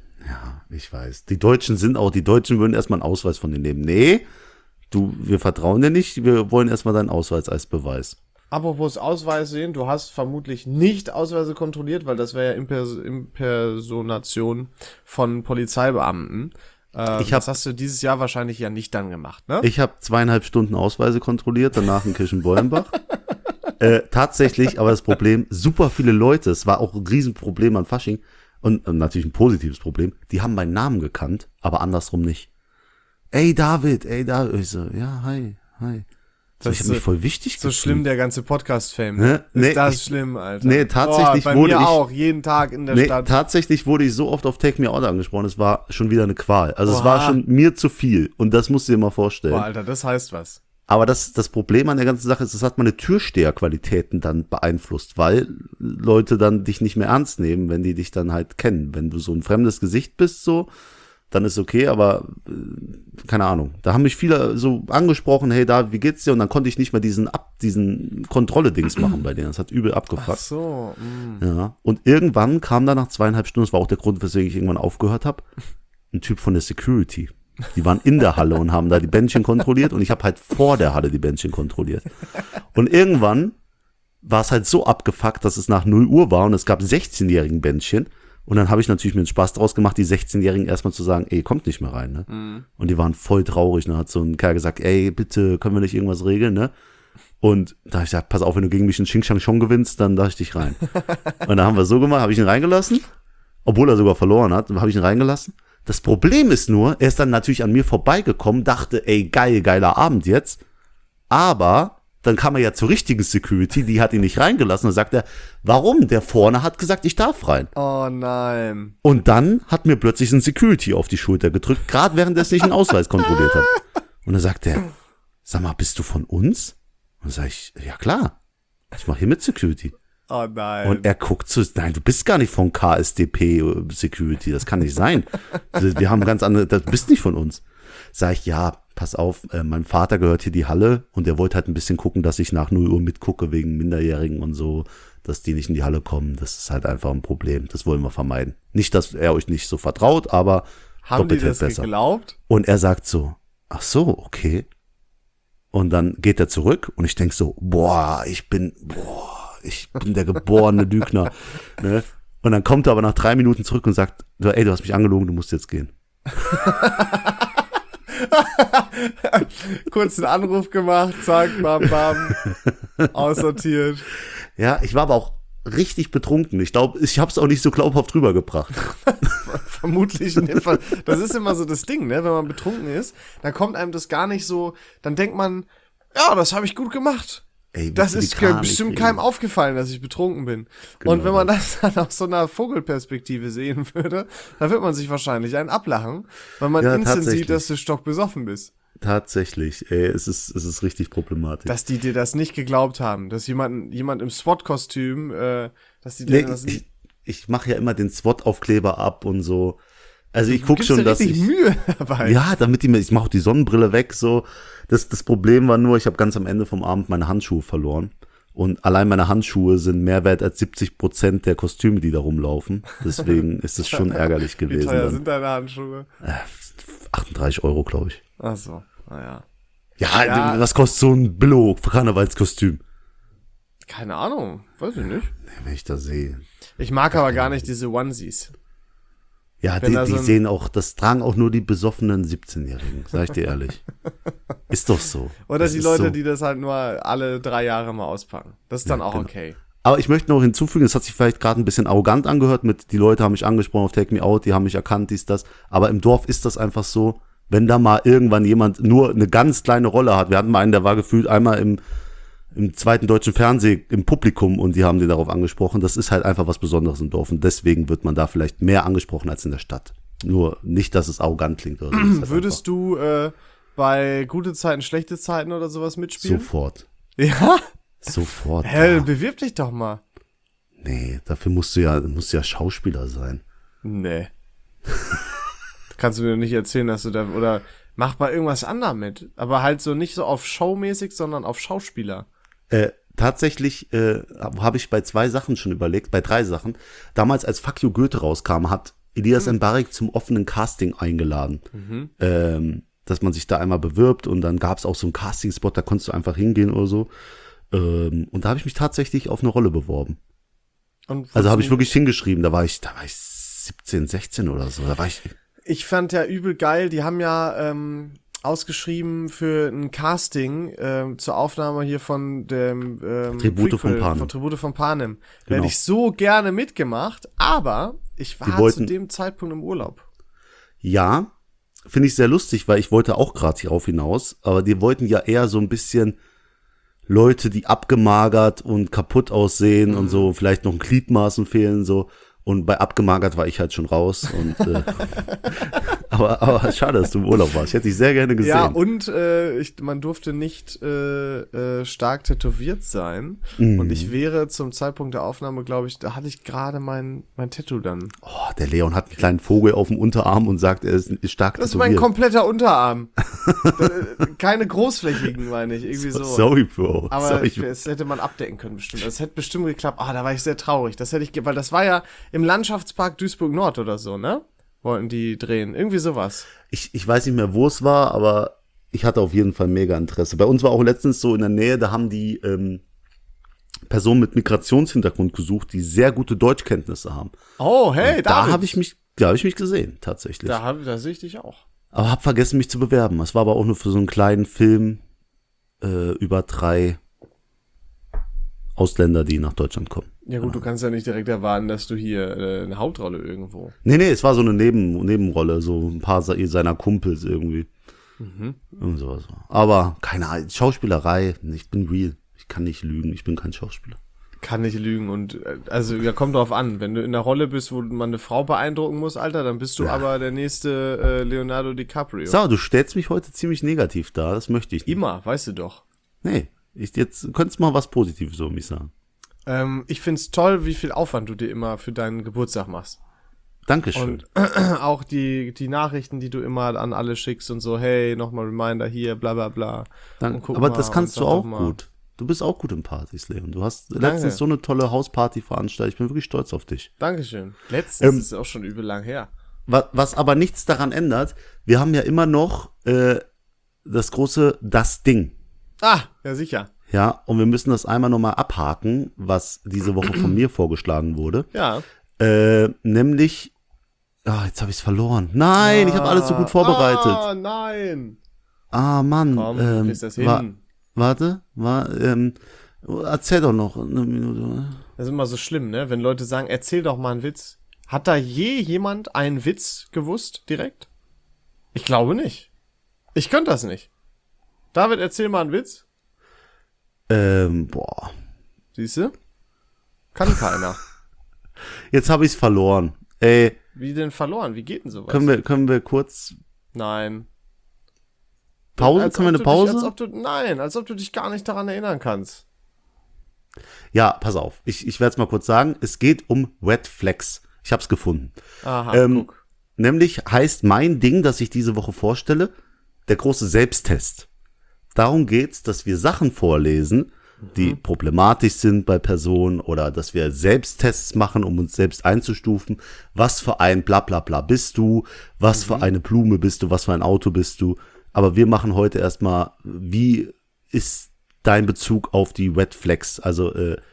Speaker 2: Ja, ich weiß. Die Deutschen würden erstmal einen Ausweis von dir nehmen. Nee, wir vertrauen dir nicht, wir wollen erstmal deinen Ausweis als Beweis.
Speaker 1: Apropos Ausweis sehen, du hast vermutlich nicht Ausweise kontrolliert, weil das wäre ja Impersonation von Polizeibeamten. Das hast du dieses Jahr wahrscheinlich ja nicht dann gemacht, ne?
Speaker 2: Ich habe 2,5 Stunden Ausweise kontrolliert, danach in Kirchenbollenbach. Tatsächlich, aber das Problem, super viele Leute, es war auch ein Riesenproblem an Fasching und natürlich ein positives Problem, die haben meinen Namen gekannt, aber andersrum nicht. Ey David. Ich so, ja, hi. So, ich habe mich voll wichtig
Speaker 1: so
Speaker 2: gefühlt.
Speaker 1: schlimm, der ganze Podcast-Fame.
Speaker 2: Ne?
Speaker 1: Ist das schlimm, Alter?
Speaker 2: Nee, tatsächlich
Speaker 1: bei
Speaker 2: wurde
Speaker 1: mir
Speaker 2: ich
Speaker 1: auch, jeden Tag in der Stadt.
Speaker 2: Tatsächlich wurde ich so oft auf Take Me Out angesprochen, es war schon wieder eine Qual. Also es
Speaker 1: Oha.
Speaker 2: war schon mir zu viel und das musst du dir mal vorstellen.
Speaker 1: Boah, Alter, das heißt was.
Speaker 2: Aber das Problem an der ganzen Sache ist, das hat meine Türsteherqualitäten dann beeinflusst, weil Leute dann dich nicht mehr ernst nehmen, wenn die dich dann halt kennen. Wenn du so ein fremdes Gesicht bist, so, dann ist okay, aber keine Ahnung. Da haben mich viele so angesprochen, hey da, wie geht's dir? Und dann konnte ich nicht mehr diesen Kontrolle-Dings machen bei denen. Das hat übel abgefuckt.
Speaker 1: Ach so.
Speaker 2: Ja. Und irgendwann kam da nach 2,5 Stunden, das war auch der Grund, weswegen ich irgendwann aufgehört habe, ein Typ von der Security. Die waren in der Halle und haben da die Bändchen kontrolliert und ich habe halt vor der Halle die Bändchen kontrolliert. Und irgendwann war es halt so abgefuckt, dass es nach 0 Uhr war und es gab 16-jährigen Bändchen. Und dann habe ich natürlich mir einen Spaß draus gemacht, die 16-Jährigen erstmal zu sagen, ey, kommt nicht mehr rein, ne? Mhm. Und die waren voll traurig. Dann hat so ein Kerl gesagt, ey, bitte, können wir nicht irgendwas regeln, ne? Und da habe ich gesagt, pass auf, wenn du gegen mich einen Xing Shang Chong gewinnst, dann lass ich dich rein. Und dann haben wir so gemacht, habe ich ihn reingelassen, obwohl er sogar verloren hat, habe ich ihn reingelassen. Das Problem ist nur, er ist dann natürlich an mir vorbeigekommen, dachte, ey, geiler Abend jetzt. Aber dann kam er ja zur richtigen Security, die hat ihn nicht reingelassen. Dann sagt er, warum? Der vorne hat gesagt, ich darf rein.
Speaker 1: Oh nein.
Speaker 2: Und dann hat mir plötzlich ein Security auf die Schulter gedrückt, gerade während er nicht einen Ausweis kontrolliert hat. Und dann sagt er, sag mal, bist du von uns? Und dann sag ich, ja klar, ich mache hier mit Security.
Speaker 1: Oh nein.
Speaker 2: Und er guckt so, nein, du bist gar nicht von KSDP Security, das kann nicht sein. Wir haben ganz andere, du bist nicht von uns. Sag ich, ja, pass auf, mein Vater gehört hier die Halle und der wollte halt ein bisschen gucken, dass ich nach 0 Uhr mitgucke wegen Minderjährigen und so, dass die nicht in die Halle kommen. Das ist halt einfach ein Problem, das wollen wir vermeiden. Nicht, dass er euch nicht so vertraut, aber
Speaker 1: haben die
Speaker 2: doppelt
Speaker 1: das
Speaker 2: besser.
Speaker 1: geglaubt?
Speaker 2: Und er sagt so, ach so, okay. Und dann geht er zurück und ich denk so, ich bin der geborene Lügner. Ne? Und dann kommt er aber nach 3 Minuten zurück und sagt, ey, du hast mich angelogen, du musst jetzt gehen.
Speaker 1: Kurz einen Anruf gemacht, zack, bam, bam, aussortiert.
Speaker 2: Ja, ich war aber auch richtig betrunken. Ich glaube, ich habe es auch nicht so glaubhaft rübergebracht.
Speaker 1: Vermutlich in dem Fall. Das ist immer so das Ding, ne? Wenn man betrunken ist, dann kommt einem das gar nicht so, dann denkt man, ja, das habe ich gut gemacht.
Speaker 2: Ey,
Speaker 1: Das ist bestimmt keinem aufgefallen, dass ich betrunken bin.
Speaker 2: Genau.
Speaker 1: Und wenn man das dann aus so einer Vogelperspektive sehen würde, dann wird man sich wahrscheinlich einen ablachen, weil man instant sieht, dass du stockbesoffen bist.
Speaker 2: Tatsächlich, ey, es ist richtig problematisch.
Speaker 1: Dass die dir das nicht geglaubt haben, dass jemand im SWAT-Kostüm, dass die dir das nicht...
Speaker 2: Ich mache ja immer den SWAT-Aufkleber ab und so. Also ich guck schon, dass ich
Speaker 1: Mühe dabei.
Speaker 2: Ja, ich mache auch die Sonnenbrille weg, so. Das Problem war nur, ich habe ganz am Ende vom Abend meine Handschuhe verloren. Und allein meine Handschuhe sind mehr wert als 70% der Kostüme, die da rumlaufen. Deswegen ist es schon ärgerlich gewesen.
Speaker 1: Wie teuer sind deine Handschuhe?
Speaker 2: 38 €, glaube ich.
Speaker 1: Ach so, naja.
Speaker 2: Ja, was kostet so ein Billo-Karnevalskostüm?
Speaker 1: Keine Ahnung, weiß ich nicht.
Speaker 2: Wenn ich das sehe.
Speaker 1: Ich mag aber gar nicht diese Onesies.
Speaker 2: Ja, die sehen auch, das tragen auch nur die besoffenen 17-Jährigen, sag ich dir ehrlich. Ist doch so.
Speaker 1: Oder
Speaker 2: das
Speaker 1: die Leute, die das halt nur alle 3 Jahre mal auspacken. Das ist dann auch
Speaker 2: genau.
Speaker 1: okay.
Speaker 2: Aber ich möchte noch hinzufügen, es hat sich vielleicht gerade ein bisschen arrogant angehört, die Leute haben mich angesprochen auf Take Me Out, die haben mich erkannt, dies, das. Aber im Dorf ist das einfach so, wenn da mal irgendwann jemand nur eine ganz kleine Rolle hat. Wir hatten mal einen, der war gefühlt einmal im zweiten deutschen Fernsehen im Publikum und die haben den darauf angesprochen. Das ist halt einfach was Besonderes im Dorf und deswegen wird man da vielleicht mehr angesprochen als in der Stadt. Nur nicht, dass es arrogant klingt. Oder so. Halt
Speaker 1: Würdest du bei gute Zeiten, schlechte Zeiten oder sowas mitspielen?
Speaker 2: Sofort.
Speaker 1: Ja?
Speaker 2: Sofort.
Speaker 1: Hä, bewirb dich doch mal.
Speaker 2: Nee, dafür musst du ja Schauspieler sein.
Speaker 1: Nee. Kannst du mir nicht erzählen, dass du da, oder mach mal irgendwas anderes mit. Aber halt so nicht so auf Showmäßig, sondern auf Schauspieler.
Speaker 2: Tatsächlich habe ich bei 2 Sachen schon überlegt, bei 3 Sachen. Damals, als Fuck You Goethe rauskam, hat Elias Mbarek zum offenen Casting eingeladen. Dass man sich da einmal bewirbt und dann gab es auch so einen Casting-Spot, da konntest du einfach hingehen oder so. Und da habe ich mich tatsächlich auf eine Rolle beworben. Also habe ich wirklich hingeschrieben, da war ich 17, 16 oder so.
Speaker 1: Ich fand ja übel geil, die haben ja ausgeschrieben für ein Casting zur Aufnahme hier von dem
Speaker 2: Tribute von Panem.
Speaker 1: Von Tribute von Panem.
Speaker 2: Genau.
Speaker 1: Hätte ich so gerne mitgemacht, aber ich war zu dem Zeitpunkt im Urlaub.
Speaker 2: Ja, finde ich sehr lustig, weil ich wollte auch gerade hierauf hinaus, aber die wollten ja eher so ein bisschen Leute, die abgemagert und kaputt aussehen und so, vielleicht noch ein Gliedmaßen fehlen, so. Und bei abgemagert war ich halt schon raus. Und aber schade, dass du im Urlaub warst. Ich hätte dich sehr gerne gesehen.
Speaker 1: Ja, und man durfte nicht stark tätowiert sein. Und ich wäre zum Zeitpunkt der Aufnahme, glaube ich, da hatte ich gerade mein Tattoo dann.
Speaker 2: Oh, der Leon hat einen kleinen Vogel auf dem Unterarm und sagt, er ist stark tätowiert.
Speaker 1: Das ist mein kompletter Unterarm. Keine großflächigen, meine ich. Irgendwie so.
Speaker 2: Sorry, Bro.
Speaker 1: Aber das hätte man abdecken können bestimmt. Das hätte bestimmt geklappt. Da war ich sehr traurig. Weil das war ja im Landschaftspark Duisburg-Nord oder so, ne? Wollten die drehen. Irgendwie sowas.
Speaker 2: Ich weiß nicht mehr, wo es war, aber ich hatte auf jeden Fall mega Interesse. Bei uns war auch letztens so in der Nähe, da haben die Personen mit Migrationshintergrund gesucht, die sehr gute Deutschkenntnisse haben.
Speaker 1: Oh, hey,
Speaker 2: da habe ich mich gesehen, tatsächlich.
Speaker 1: Da sehe ich dich auch.
Speaker 2: Aber habe vergessen, mich zu bewerben. Es war aber auch nur für so einen kleinen Film über 3 Ausländer, die nach Deutschland kommen.
Speaker 1: Ja gut, du kannst ja nicht direkt erwarten, dass du hier eine Hauptrolle irgendwo.
Speaker 2: Nee, es war so eine Nebenrolle, so ein paar seiner Kumpels irgendwie. Irgend sowas. Aber keine Ahnung, Schauspielerei, ich bin real. Ich kann nicht lügen, ich bin kein Schauspieler.
Speaker 1: Kann nicht lügen und also ja, kommt drauf an, wenn du in der Rolle bist, wo man eine Frau beeindrucken muss, Alter, dann bist du aber der nächste Leonardo DiCaprio.
Speaker 2: So, du stellst mich heute ziemlich negativ dar, das möchte ich nicht.
Speaker 1: Immer, weißt du doch.
Speaker 2: Nee, jetzt könntest du mal was Positives über mich sagen.
Speaker 1: Ich find's toll, wie viel Aufwand du dir immer für deinen Geburtstag machst.
Speaker 2: Dankeschön.
Speaker 1: Und auch die Nachrichten, die du immer an alle schickst und so, hey, nochmal Reminder hier, bla bla bla.
Speaker 2: Aber das kannst du auch gut. Du bist auch gut im Partys, Leon. Du hast letztens so eine tolle Hausparty veranstaltet. Ich bin wirklich stolz auf dich.
Speaker 1: Dankeschön. Letztens ist auch schon übel lang her.
Speaker 2: Was aber nichts daran ändert, wir haben ja immer noch das große Das Ding.
Speaker 1: Ah, ja sicher.
Speaker 2: Ja, und wir müssen das einmal nochmal abhaken, was diese Woche von mir vorgeschlagen wurde.
Speaker 1: Ja.
Speaker 2: Nämlich, jetzt habe ich es verloren. Nein, ich habe alles so gut vorbereitet.
Speaker 1: Nein.
Speaker 2: Mann.
Speaker 1: Komm, du kriegst das hin.
Speaker 2: Erzähl doch noch eine Minute.
Speaker 1: Das ist immer so schlimm, ne? Wenn Leute sagen, erzähl doch mal einen Witz. Hat da je jemand einen Witz gewusst, direkt? Ich glaube nicht. Ich könnte das nicht. David, erzähl mal einen Witz. Siehst du? Kann keiner.
Speaker 2: Jetzt habe ich's verloren. Ey.
Speaker 1: Wie denn verloren? Wie geht denn sowas?
Speaker 2: Können wir kurz...
Speaker 1: Nein.
Speaker 2: Pause? Können wir eine Pause?
Speaker 1: Als ob du dich gar nicht daran erinnern kannst.
Speaker 2: Ja, pass auf. Ich werde es mal kurz sagen. Es geht um Red Flags. Ich habe es gefunden.
Speaker 1: Aha, guck.
Speaker 2: Nämlich heißt mein Ding, das ich diese Woche vorstelle, der große Selbsttest. Darum geht's, dass wir Sachen vorlesen, die problematisch sind bei Personen oder dass wir Selbsttests machen, um uns selbst einzustufen. Was für ein Blablabla bist du? Was für eine Blume bist du? Was für ein Auto bist du? Aber wir machen heute erstmal, wie ist dein Bezug auf die Red Flags? Also,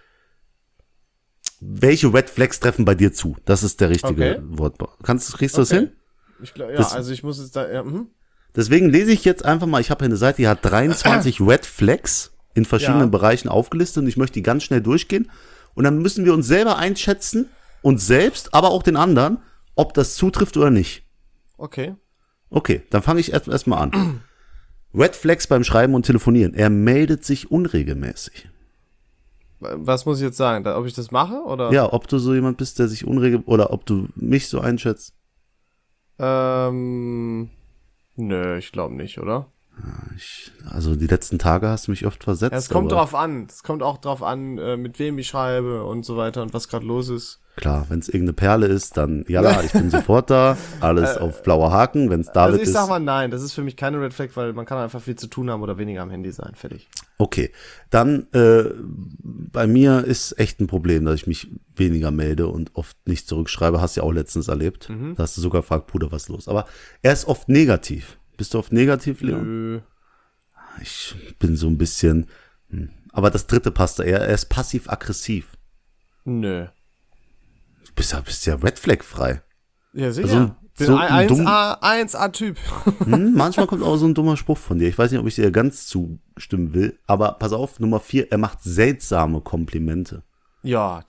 Speaker 2: welche Red Flags treffen bei dir zu? Das ist der richtige Wort. Kriegst du das hin?
Speaker 1: Ich glaub, ja, also ich muss jetzt da, ja,
Speaker 2: Deswegen lese ich jetzt einfach mal, ich habe hier eine Seite, die hat 23 Red Flags in verschiedenen Bereichen aufgelistet und ich möchte die ganz schnell durchgehen. Und dann müssen wir uns selber einschätzen, uns selbst, aber auch den anderen, ob das zutrifft oder nicht.
Speaker 1: Okay.
Speaker 2: Okay, dann fange ich erst mal an. Red Flags beim Schreiben und Telefonieren. Er meldet sich unregelmäßig.
Speaker 1: Was muss ich jetzt sagen? Ob ich das mache, oder?
Speaker 2: Ja, ob du so jemand bist, der sich oder ob du mich so einschätzt.
Speaker 1: Nö, ich glaube nicht, oder?
Speaker 2: Also die letzten Tage hast du mich oft versetzt.
Speaker 1: Ja, es kommt drauf an. Es kommt auch drauf an, mit wem ich schreibe und so weiter und was gerade los ist.
Speaker 2: Klar, wenn es irgendeine Perle ist, dann jalla, ich bin sofort da. Alles auf blauer Haken. Wenn es David
Speaker 1: Also ich
Speaker 2: ist.
Speaker 1: sag mal nein, das ist für mich keine Red Flag, weil man kann einfach viel zu tun haben oder weniger am Handy sein. Fertig.
Speaker 2: Okay, dann bei mir ist echt ein Problem, dass ich mich weniger melde und oft nicht zurückschreibe. Hast du ja auch letztens erlebt. Da hast du sogar gefragt, Bruder, was ist los? Aber er ist oft negativ. Bist du oft negativ, Leon?
Speaker 1: Nö.
Speaker 2: Ich bin so ein bisschen. Aber das dritte passt da. Er ist passiv-aggressiv.
Speaker 1: Nö.
Speaker 2: Du bist ja Red Flag frei.
Speaker 1: Ja, sicher.
Speaker 2: Also,
Speaker 1: Bin
Speaker 2: so
Speaker 1: ein
Speaker 2: dumm-
Speaker 1: 1A-Typ.
Speaker 2: Manchmal kommt auch so ein dummer Spruch von dir. Ich weiß nicht, ob ich dir ganz zustimmen will. Aber pass auf, Nummer 4, er macht seltsame Komplimente.
Speaker 1: Ja,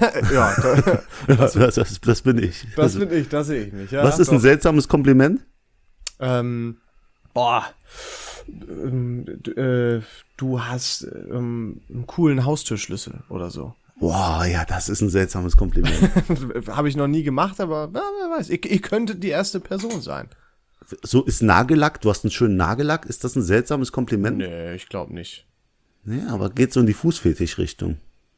Speaker 2: Das bin ich.
Speaker 1: das bin ich, das sehe ich nicht. Ja,
Speaker 2: Was ist ein seltsames Kompliment?
Speaker 1: Boah. Du hast einen coolen Haustürschlüssel oder so.
Speaker 2: Boah, ja, das ist ein seltsames Kompliment.
Speaker 1: Habe ich noch nie gemacht, aber wer weiß. Ihr könntet die erste Person sein.
Speaker 2: So ist Nagellack, du hast einen schönen Nagellack. Ist das ein seltsames Kompliment?
Speaker 1: Nee, ich glaube nicht.
Speaker 2: Nee, aber geht so in die Fußfetisch-Richtung.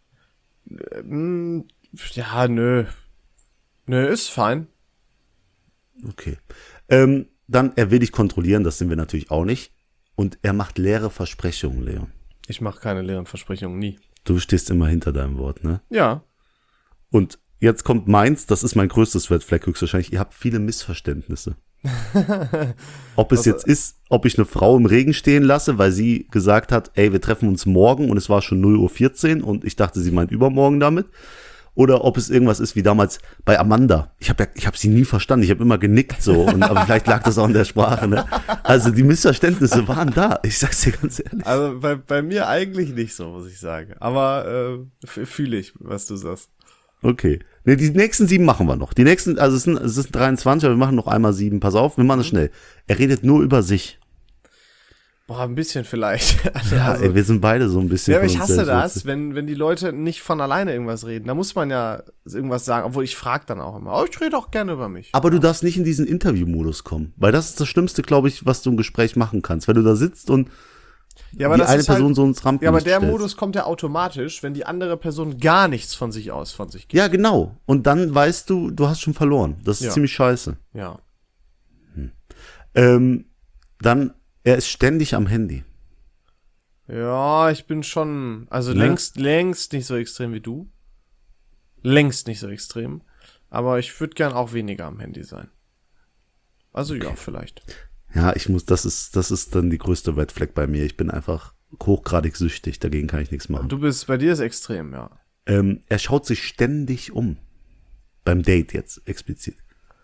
Speaker 1: Ja, nö. Nö, ist fein.
Speaker 2: Okay. Dann, er will dich kontrollieren, das sind wir natürlich auch nicht. Und er macht leere Versprechungen, Leon.
Speaker 1: Ich mache keine leeren Versprechungen, nie.
Speaker 2: Du stehst immer hinter deinem Wort, ne?
Speaker 1: Ja.
Speaker 2: Und jetzt kommt meins, das ist mein größtes Red Flag höchstwahrscheinlich. Ihr habt viele Missverständnisse. Ob es jetzt ist, ob ich eine Frau im Regen stehen lasse, weil sie gesagt hat, ey, wir treffen uns morgen und es war schon 0:14 Uhr und ich dachte, sie meint übermorgen damit. Oder ob es irgendwas ist wie damals bei Amanda. Ich hab sie nie verstanden. Ich habe immer genickt so. Aber vielleicht lag das auch in der Sprache. Ne? Also die Missverständnisse waren da. Ich sag's dir ganz ehrlich.
Speaker 1: Also bei mir eigentlich nicht so, muss ich sagen. Aber fühle ich, was du sagst.
Speaker 2: Okay. Ne, die nächsten 7 machen wir noch. Die nächsten, also es sind 23, aber wir machen noch einmal 7. Pass auf, wir machen das schnell. Er redet nur über sich.
Speaker 1: Boah, ein bisschen vielleicht.
Speaker 2: Ja, ey, wir sind beide so ein bisschen.
Speaker 1: Ja, aber
Speaker 2: von
Speaker 1: ich
Speaker 2: uns
Speaker 1: hasse
Speaker 2: selbst
Speaker 1: das, wenn die Leute nicht von alleine irgendwas reden. Da muss man ja irgendwas sagen, obwohl ich frage dann auch immer. Oh, ich rede auch gerne über mich.
Speaker 2: Aber du darfst nicht in diesen Interviewmodus kommen, weil das ist das Schlimmste, glaube ich, was du im Gespräch machen kannst. Wenn du da sitzt und
Speaker 1: ja, aber
Speaker 2: die
Speaker 1: das
Speaker 2: eine
Speaker 1: ist halt,
Speaker 2: Person so ins Rampenlicht
Speaker 1: ja, aber der
Speaker 2: stellst.
Speaker 1: Modus kommt ja automatisch, wenn die andere Person gar nichts von sich gibt.
Speaker 2: Ja, genau. Und dann weißt du, du hast schon verloren. Das ist
Speaker 1: Ja.
Speaker 2: ziemlich scheiße.
Speaker 1: Ja.
Speaker 2: Dann, er ist ständig am Handy.
Speaker 1: Ja, ich bin schon, also
Speaker 2: Ne?
Speaker 1: längst nicht so extrem wie du. Längst nicht so extrem. Aber ich würde gern auch weniger am Handy sein. Also ja, vielleicht.
Speaker 2: Ja, das ist dann die größte Red Flag bei mir. Ich bin einfach hochgradig süchtig, dagegen kann ich nichts machen.
Speaker 1: Bei dir ist extrem, ja.
Speaker 2: Er schaut sich ständig um. Beim Date jetzt explizit.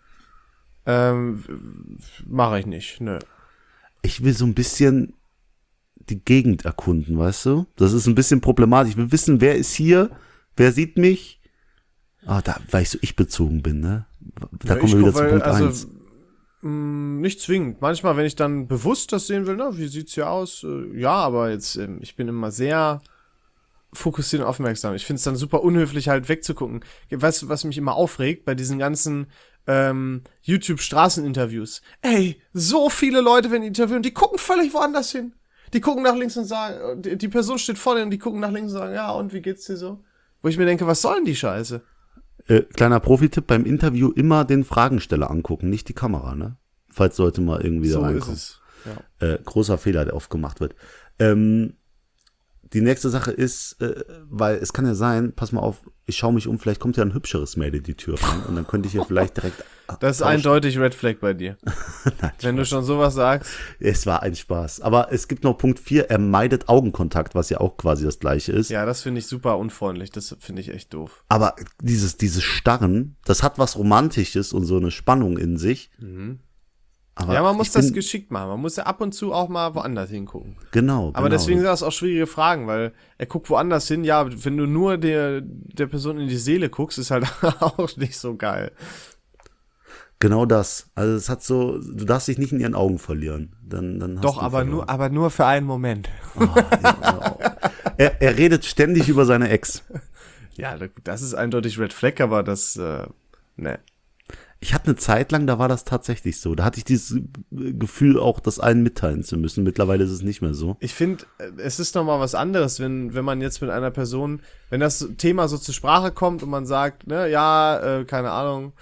Speaker 1: Mache ich nicht, nö.
Speaker 2: Ich will so ein bisschen die Gegend erkunden, weißt du? Das ist ein bisschen problematisch. Ich will wissen, wer ist hier, wer sieht mich. Weil ich so ich-bezogen bin, ne? Da
Speaker 1: Ja,
Speaker 2: kommen wir wieder zu Punkt 1.
Speaker 1: Also, nicht zwingend. Manchmal, wenn ich dann bewusst das sehen will, na, wie sieht's hier aus? Ja, aber jetzt, ich bin immer sehr fokussiert und aufmerksam. Ich finde es dann super unhöflich, halt wegzugucken. Weißt du, was mich immer aufregt bei diesen ganzen YouTube-Straßeninterviews? Ey, so viele Leute werden interviewen, die gucken völlig woanders hin. Die gucken nach links und sagen, die Person steht vor denen und die gucken nach links und sagen, ja, und wie geht's dir so? Wo ich mir denke, was soll denn die Scheiße?
Speaker 2: Kleiner Profitipp, beim Interview immer den Fragensteller angucken, nicht die Kamera, ne? Falls Leute mal irgendwie da
Speaker 1: So
Speaker 2: reinkommen.
Speaker 1: ist es. Ja.
Speaker 2: Großer Fehler, der oft gemacht wird. Die nächste Sache ist, weil es kann ja sein, pass mal auf, ich schaue mich um, vielleicht kommt ja ein hübscheres Mädel in die Tür rein und dann könnte ich ja vielleicht direkt
Speaker 1: Das ist eindeutig Red Flag bei dir.
Speaker 2: Nein,
Speaker 1: Wenn du schon sowas sagst.
Speaker 2: es war ein Spaß. Aber es gibt noch Punkt 4, er meidet Augenkontakt, was ja auch quasi das gleiche ist.
Speaker 1: Ja, das finde ich super unfreundlich. Das finde ich echt doof.
Speaker 2: Aber dieses Starren, das hat was Romantisches und so eine Spannung in sich. Aber
Speaker 1: Ja, man muss
Speaker 2: ich
Speaker 1: das
Speaker 2: bin-
Speaker 1: geschickt machen. Man muss ja ab und zu auch mal woanders hingucken.
Speaker 2: Genau.
Speaker 1: Aber deswegen sind das auch schwierige Fragen, weil er guckt woanders hin. Ja, wenn du nur der Person in die Seele guckst, ist halt auch nicht so geil.
Speaker 2: Genau das. Also es hat so, du darfst dich nicht in ihren Augen verlieren. Dann hast
Speaker 1: Doch,
Speaker 2: du
Speaker 1: aber
Speaker 2: verloren.
Speaker 1: nur für einen Moment.
Speaker 2: Er redet ständig über seine Ex.
Speaker 1: Ja, das ist eindeutig Red Flag, aber das, ne.
Speaker 2: Ich hatte eine Zeit lang, da war das tatsächlich so. Da hatte ich dieses Gefühl auch, das allen mitteilen zu müssen. Mittlerweile ist es nicht mehr so.
Speaker 1: Ich finde, es ist nochmal was anderes, wenn man jetzt mit einer Person, wenn das Thema so zur Sprache kommt und man sagt, ne, ja, keine Ahnung,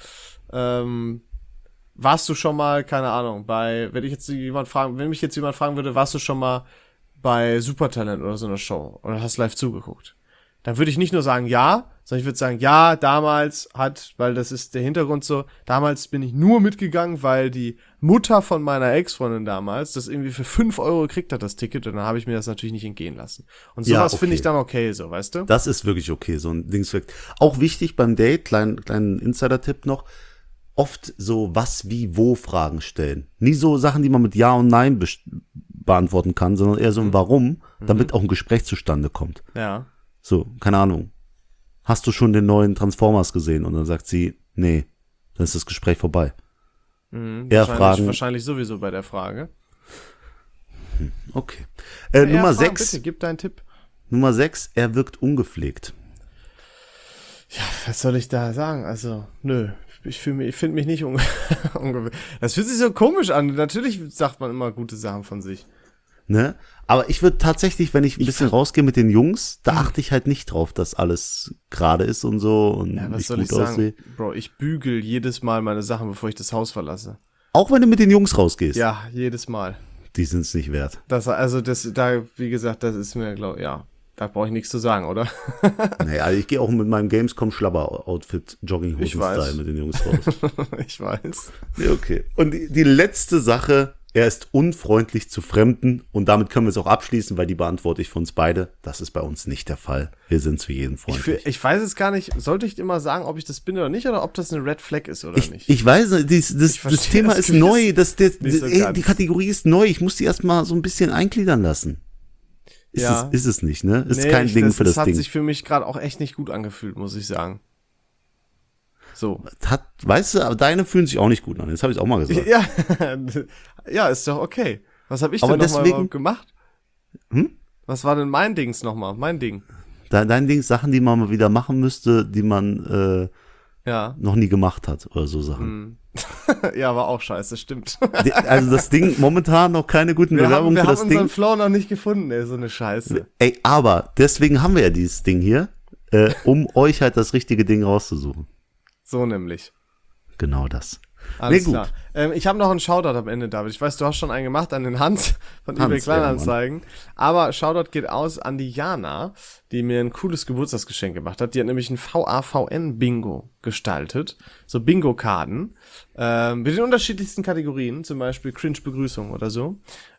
Speaker 1: warst du schon mal, keine Ahnung, wenn mich jetzt jemand fragen würde, warst du schon mal bei Supertalent oder so einer Show oder hast live zugeguckt? Dann würde ich nicht nur sagen, ja, sondern ich würde sagen, ja, damals weil das ist der Hintergrund so, damals bin ich nur mitgegangen, weil die Mutter von meiner Ex-Freundin damals das irgendwie für 5 Euro gekriegt hat, das Ticket, und dann habe ich mir das natürlich nicht entgehen lassen. Und sowas finde ich dann okay, so, weißt du?
Speaker 2: Das ist wirklich okay, so ein Dings. Auch wichtig beim Date, kleinen Insider-Tipp noch, oft so was, wie, wo Fragen stellen. Nie so Sachen, die man mit Ja und Nein beantworten kann, sondern eher so ein Warum, damit auch ein Gespräch zustande kommt.
Speaker 1: Ja.
Speaker 2: So, keine Ahnung. Hast du schon den neuen Transformers gesehen? Und dann sagt sie, nee, dann ist das Gespräch vorbei. Eher fragen.
Speaker 1: Wahrscheinlich sowieso bei der Frage.
Speaker 2: Okay. Nummer 6.
Speaker 1: Bitte, gib deinen Tipp.
Speaker 2: Nummer 6, er wirkt ungepflegt.
Speaker 1: Ja, was soll ich da sagen? Also, nö. Ich finde mich nicht ungepflegt. Das fühlt sich so komisch an. Natürlich sagt man immer gute Sachen von sich.
Speaker 2: Ne? Aber ich würde tatsächlich, wenn ich ein bisschen rausgehe mit den Jungs, da achte ich halt nicht drauf, dass alles gerade ist und so und
Speaker 1: ja, was
Speaker 2: ich
Speaker 1: soll
Speaker 2: gut
Speaker 1: ich sagen?
Speaker 2: aussehe.
Speaker 1: Bro, ich bügel jedes Mal meine Sachen, bevor ich das Haus verlasse.
Speaker 2: Auch wenn du mit den Jungs rausgehst?
Speaker 1: Ja, jedes Mal.
Speaker 2: Die sind es nicht wert.
Speaker 1: Wie gesagt, das ist mir, da brauche ich nichts zu sagen, oder?
Speaker 2: Naja, also ich gehe auch mit meinem Gamescom-Schlabber-Outfit, Jogginghosen-Style mit den Jungs raus.
Speaker 1: Ich weiß.
Speaker 2: Ja, okay. Und die letzte Sache, er ist unfreundlich zu Fremden und damit können wir es auch abschließen, weil die beantworte ich für uns beide. Das ist bei uns nicht der Fall. Wir sind zu jedem freundlich.
Speaker 1: Ich weiß es gar nicht, sollte ich immer sagen, ob ich das bin oder nicht, oder ob das eine Red Flag ist oder nicht?
Speaker 2: Ich weiß nicht, das Thema ist neu, die Kategorie ist neu, ich muss die erstmal so ein bisschen eingliedern lassen. Ist es nicht, ne? Ist kein Ding für das Ding.
Speaker 1: Das hat sich für mich gerade auch echt nicht gut angefühlt, muss ich sagen. So.
Speaker 2: Weißt du, aber deine fühlen sich auch nicht gut an. Jetzt habe ich es auch mal gesagt.
Speaker 1: Ja, ist doch okay. Was habe ich denn nochmal gemacht? Was war denn mein Dings nochmal? Mein Ding.
Speaker 2: Dein Ding, Sachen, die man mal wieder machen müsste, die man noch nie gemacht hat oder so Sachen.
Speaker 1: Ja, war auch scheiße, stimmt.
Speaker 2: Also das Ding, momentan noch keine guten Bewerbungen für das Ding. Wir haben
Speaker 1: unseren Flow noch nicht gefunden, ey, so eine Scheiße.
Speaker 2: Ey, aber deswegen haben wir ja dieses Ding hier, um euch halt das richtige Ding rauszusuchen.
Speaker 1: So nämlich.
Speaker 2: Genau das.
Speaker 1: Alles klar. Ich habe noch einen Shoutout am Ende, David. Ich weiß, du hast schon einen gemacht an den Hans von eBay Kleinanzeigen. Aber Shoutout geht aus an die Jana, die mir ein cooles Geburtstagsgeschenk gemacht hat. Die hat nämlich ein VAVN-Bingo gestaltet. So Bingo-Karten. Mit den unterschiedlichsten Kategorien. Zum Beispiel Cringe-Begrüßung oder so.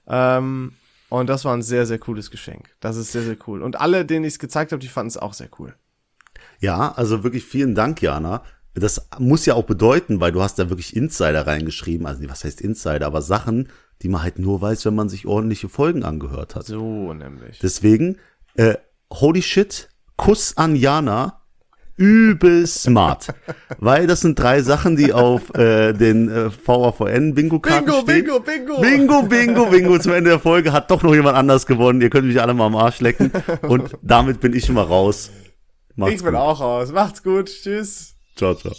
Speaker 1: Und das war ein sehr, sehr cooles Geschenk. Das ist sehr, sehr cool. Und alle, denen ich es gezeigt habe, die fanden es auch sehr cool.
Speaker 2: Ja, also wirklich vielen Dank, Jana. Das muss ja auch bedeuten, weil du hast da wirklich Insider reingeschrieben, also was heißt Insider, aber Sachen, die man halt nur weiß, wenn man sich ordentliche Folgen angehört hat.
Speaker 1: So nämlich.
Speaker 2: Deswegen, holy shit, Kuss an Jana, übel smart. Weil das sind 3 Sachen, die auf den VAVN-Bingo-Karten stehen. Bingo. Zum Ende der Folge hat doch noch jemand anders gewonnen. Ihr könnt mich alle mal am Arsch lecken. Und damit bin ich schon mal raus.
Speaker 1: Ich bin auch raus. Macht's gut. Tschüss.
Speaker 2: Ciao, ciao.